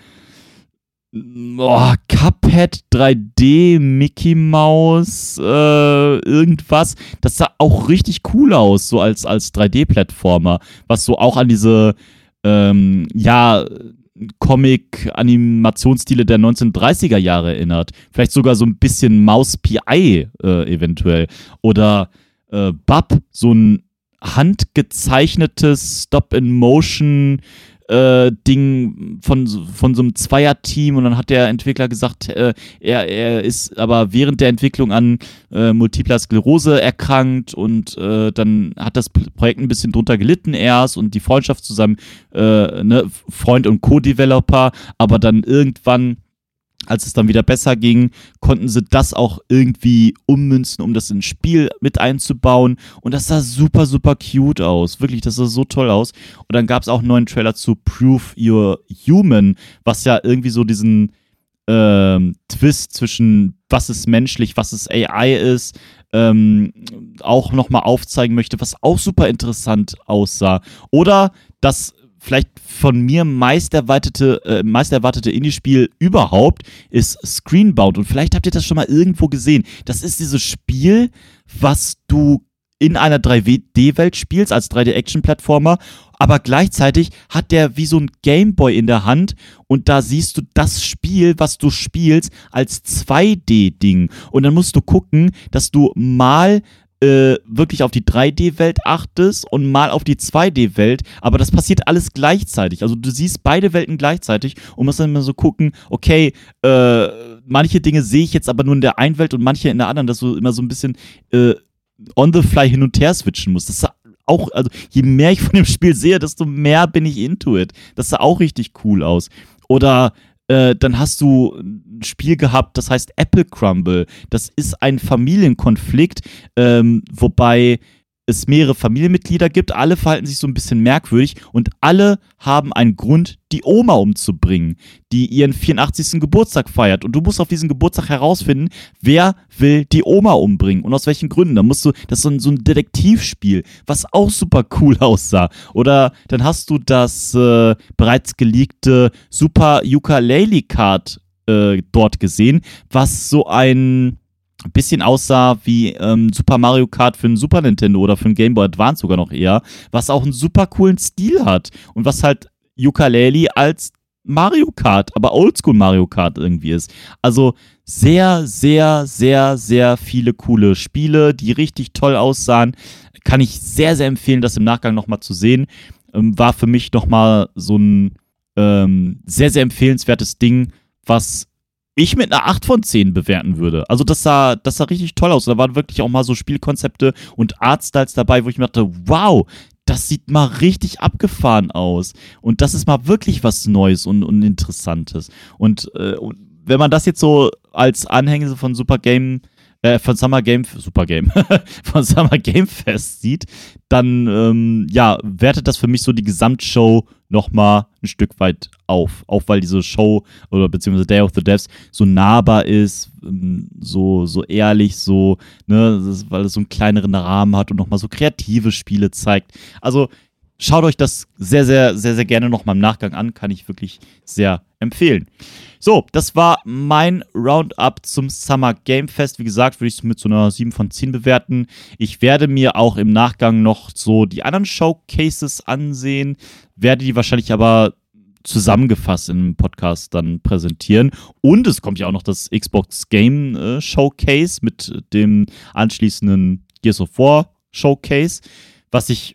oh, Cuphead, drei D, Mickey Mouse, äh, irgendwas. Das sah auch richtig cool aus, so als, als drei D-Plattformer. Was so auch an diese, ähm, ja, Comic-Animationsstile der neunzehnhundertdreißiger Jahre erinnert. Vielleicht sogar so ein bisschen Mouse-P I äh, eventuell. Oder äh, Bub, so ein handgezeichnetes Stop-in-Motion äh, Ding von, von so einem Zweier-Team und dann hat der Entwickler gesagt, äh, er, er ist aber während der Entwicklung an äh, Multipler Sklerose erkrankt und äh, dann hat das Projekt ein bisschen drunter gelitten erst und die Freundschaft zu seinem äh, ne, Freund und Co-Developer, aber dann irgendwann, als es dann wieder besser ging, konnten sie das auch irgendwie ummünzen, um das ins Spiel mit einzubauen. Und das sah super, super cute aus. Wirklich, das sah so toll aus. Und dann gab es auch einen neuen Trailer zu Prove You're Human, was ja irgendwie so diesen ähm, Twist zwischen was ist menschlich, was ist A I ist, ähm, auch nochmal aufzeigen möchte, was auch super interessant aussah. Oder das vielleicht von mir meist erwartete, äh, meist erwartete Indie-Spiel überhaupt ist Screenbound. Und vielleicht habt ihr das schon mal irgendwo gesehen. Das ist dieses Spiel, was du in einer drei D-Welt spielst, als drei D-Action-Plattformer, aber gleichzeitig hat der wie so ein Gameboy in der Hand und da siehst du das Spiel, was du spielst, als zwei D-Ding. Und dann musst du gucken, dass du mal Äh, wirklich auf die drei D-Welt achtest und mal auf die zwei D-Welt, aber das passiert alles gleichzeitig. Also du siehst beide Welten gleichzeitig und musst dann immer so gucken, okay, äh, manche Dinge sehe ich jetzt aber nur in der einen Welt und manche in der anderen, dass du immer so ein bisschen äh, on the fly hin und her switchen musst. Das sah auch, also je mehr ich von dem Spiel sehe, desto mehr bin ich into it. Das sah auch richtig cool aus. Oder Äh, dann hast du ein Spiel gehabt, das heißt Apple Crumble. Das ist ein Familienkonflikt, ähm, wobei es mehrere Familienmitglieder gibt. Alle verhalten sich so ein bisschen merkwürdig und alle haben einen Grund, die Oma umzubringen, die ihren vierundachtzigsten Geburtstag feiert. Und du musst auf diesen Geburtstag herausfinden, wer will die Oma umbringen und aus welchen Gründen. Da musst du, das ist so ein, so ein Detektivspiel, was auch super cool aussah. Oder dann hast du das äh, bereits geleakte Super Ukulele Card äh, dort gesehen, was so ein bisschen aussah wie ähm, Super Mario Kart für ein Super Nintendo oder für ein Game Boy Advance sogar noch eher, was auch einen super coolen Stil hat und was halt Ukulele als Mario Kart, aber Oldschool Mario Kart irgendwie ist. Also sehr, sehr, sehr, sehr viele coole Spiele, die richtig toll aussahen. Kann ich sehr, sehr empfehlen, das im Nachgang nochmal zu sehen. Ähm, war für mich nochmal so ein ähm, sehr, sehr empfehlenswertes Ding, was ich mit einer acht von zehn bewerten würde. Also das sah, das sah richtig toll aus. Da waren wirklich auch mal so Spielkonzepte und Artstyles dabei, wo ich mir dachte, wow, das sieht mal richtig abgefahren aus. Und das ist mal wirklich was Neues und, und Interessantes. Und, äh, und wenn man das jetzt so als Anhänger von Super Game, äh, von Summer Game, Super Game, von Summer Game Fest sieht, dann, ähm, ja, wertet das für mich so die Gesamtshow nochmal ein Stück weit auf. Auch weil diese Show oder beziehungsweise Day of the Devs so nahbar ist, so, so ehrlich, so, ne, das, weil es so einen kleineren Rahmen hat und nochmal so kreative Spiele zeigt. Also schaut euch das sehr, sehr, sehr, sehr gerne nochmal im Nachgang an. Kann ich wirklich sehr empfehlen. So, das war mein Roundup zum Summer Game Fest. Wie gesagt, würde ich es mit so einer sieben von zehn bewerten. Ich werde mir auch im Nachgang noch so die anderen Showcases ansehen, werde die wahrscheinlich aber zusammengefasst im Podcast dann präsentieren. Und es kommt ja auch noch das Xbox Game äh, Showcase mit dem anschließenden Gears of War Showcase, was ich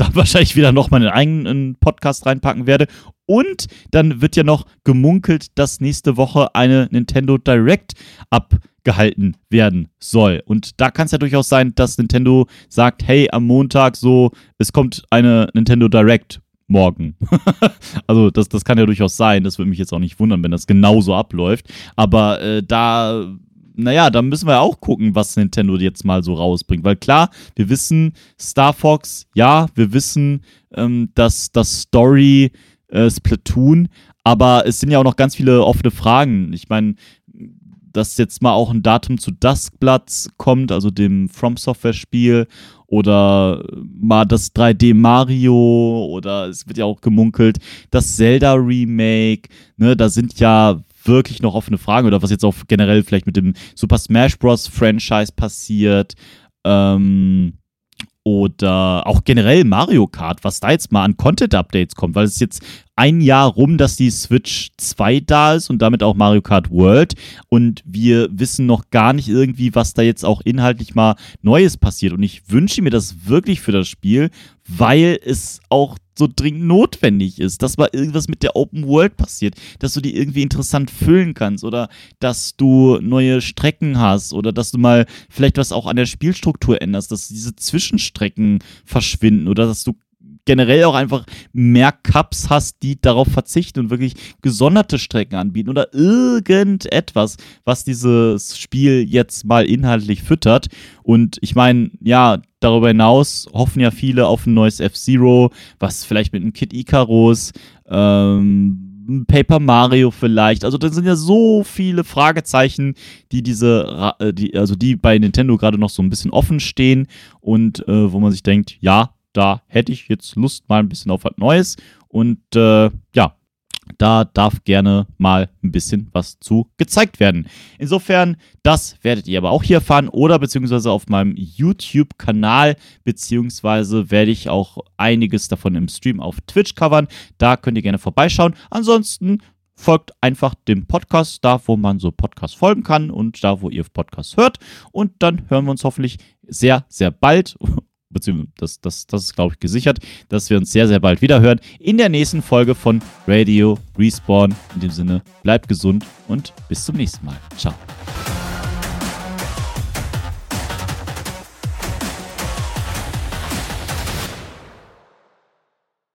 da wahrscheinlich wieder nochmal einen eigenen Podcast reinpacken werde. Und dann wird ja noch gemunkelt, dass nächste Woche eine Nintendo Direct abgehalten werden soll. Und da kann es ja durchaus sein, dass Nintendo sagt, hey, am Montag so, es kommt eine Nintendo Direct morgen. Also das, das kann ja durchaus sein. Das würde mich jetzt auch nicht wundern, wenn das genauso abläuft. Aber äh, da, naja, da müssen wir auch gucken, was Nintendo jetzt mal so rausbringt. Weil klar, wir wissen, Star Fox, ja, wir wissen, ähm, dass das Story äh, Splatoon, aber es sind ja auch noch ganz viele offene Fragen. Ich meine, dass jetzt mal auch ein Datum zu Duskbloods kommt, also dem From Software-Spiel, oder mal das drei D Mario, oder es wird ja auch gemunkelt, das Zelda-Remake, ne, da sind ja wirklich noch offene Fragen, oder was jetzt auch generell vielleicht mit dem Super Smash Bros. Franchise passiert, ähm, oder auch generell Mario Kart, was da jetzt mal an Content-Updates kommt, weil es ist jetzt ein Jahr rum, dass die Switch zwei da ist und damit auch Mario Kart World, und wir wissen noch gar nicht irgendwie, was da jetzt auch inhaltlich mal Neues passiert, und ich wünsche mir das wirklich für das Spiel, weil es auch so dringend notwendig ist, dass mal irgendwas mit der Open World passiert, dass du die irgendwie interessant füllen kannst, oder dass du neue Strecken hast, oder dass du mal vielleicht was auch an der Spielstruktur änderst, dass diese Zwischenstrecken verschwinden, oder dass du generell auch einfach mehr Cups hast, die darauf verzichten und wirklich gesonderte Strecken anbieten, oder irgendetwas, was dieses Spiel jetzt mal inhaltlich füttert. Und ich meine, ja, darüber hinaus hoffen ja viele auf ein neues F-Zero, was vielleicht mit einem Kid Icarus, ähm, Paper Mario vielleicht. Also da sind ja so viele Fragezeichen, die diese, die, also die bei Nintendo gerade noch so ein bisschen offen stehen, und äh, wo man sich denkt, ja, da hätte ich jetzt Lust mal ein bisschen auf was Neues, und äh, ja, da darf gerne mal ein bisschen was zu gezeigt werden. Insofern, das werdet ihr aber auch hier erfahren, oder beziehungsweise auf meinem YouTube-Kanal, beziehungsweise werde ich auch einiges davon im Stream auf Twitch covern. Da könnt ihr gerne vorbeischauen. Ansonsten folgt einfach dem Podcast, da wo man so Podcasts folgen kann und da wo ihr Podcasts hört, und dann hören wir uns hoffentlich sehr, sehr bald. Beziehungsweise, das, das, das ist, glaube ich, gesichert, dass wir uns sehr, sehr bald wieder hören in der nächsten Folge von Radio Respawn. In dem Sinne, bleibt gesund und bis zum nächsten Mal. Ciao.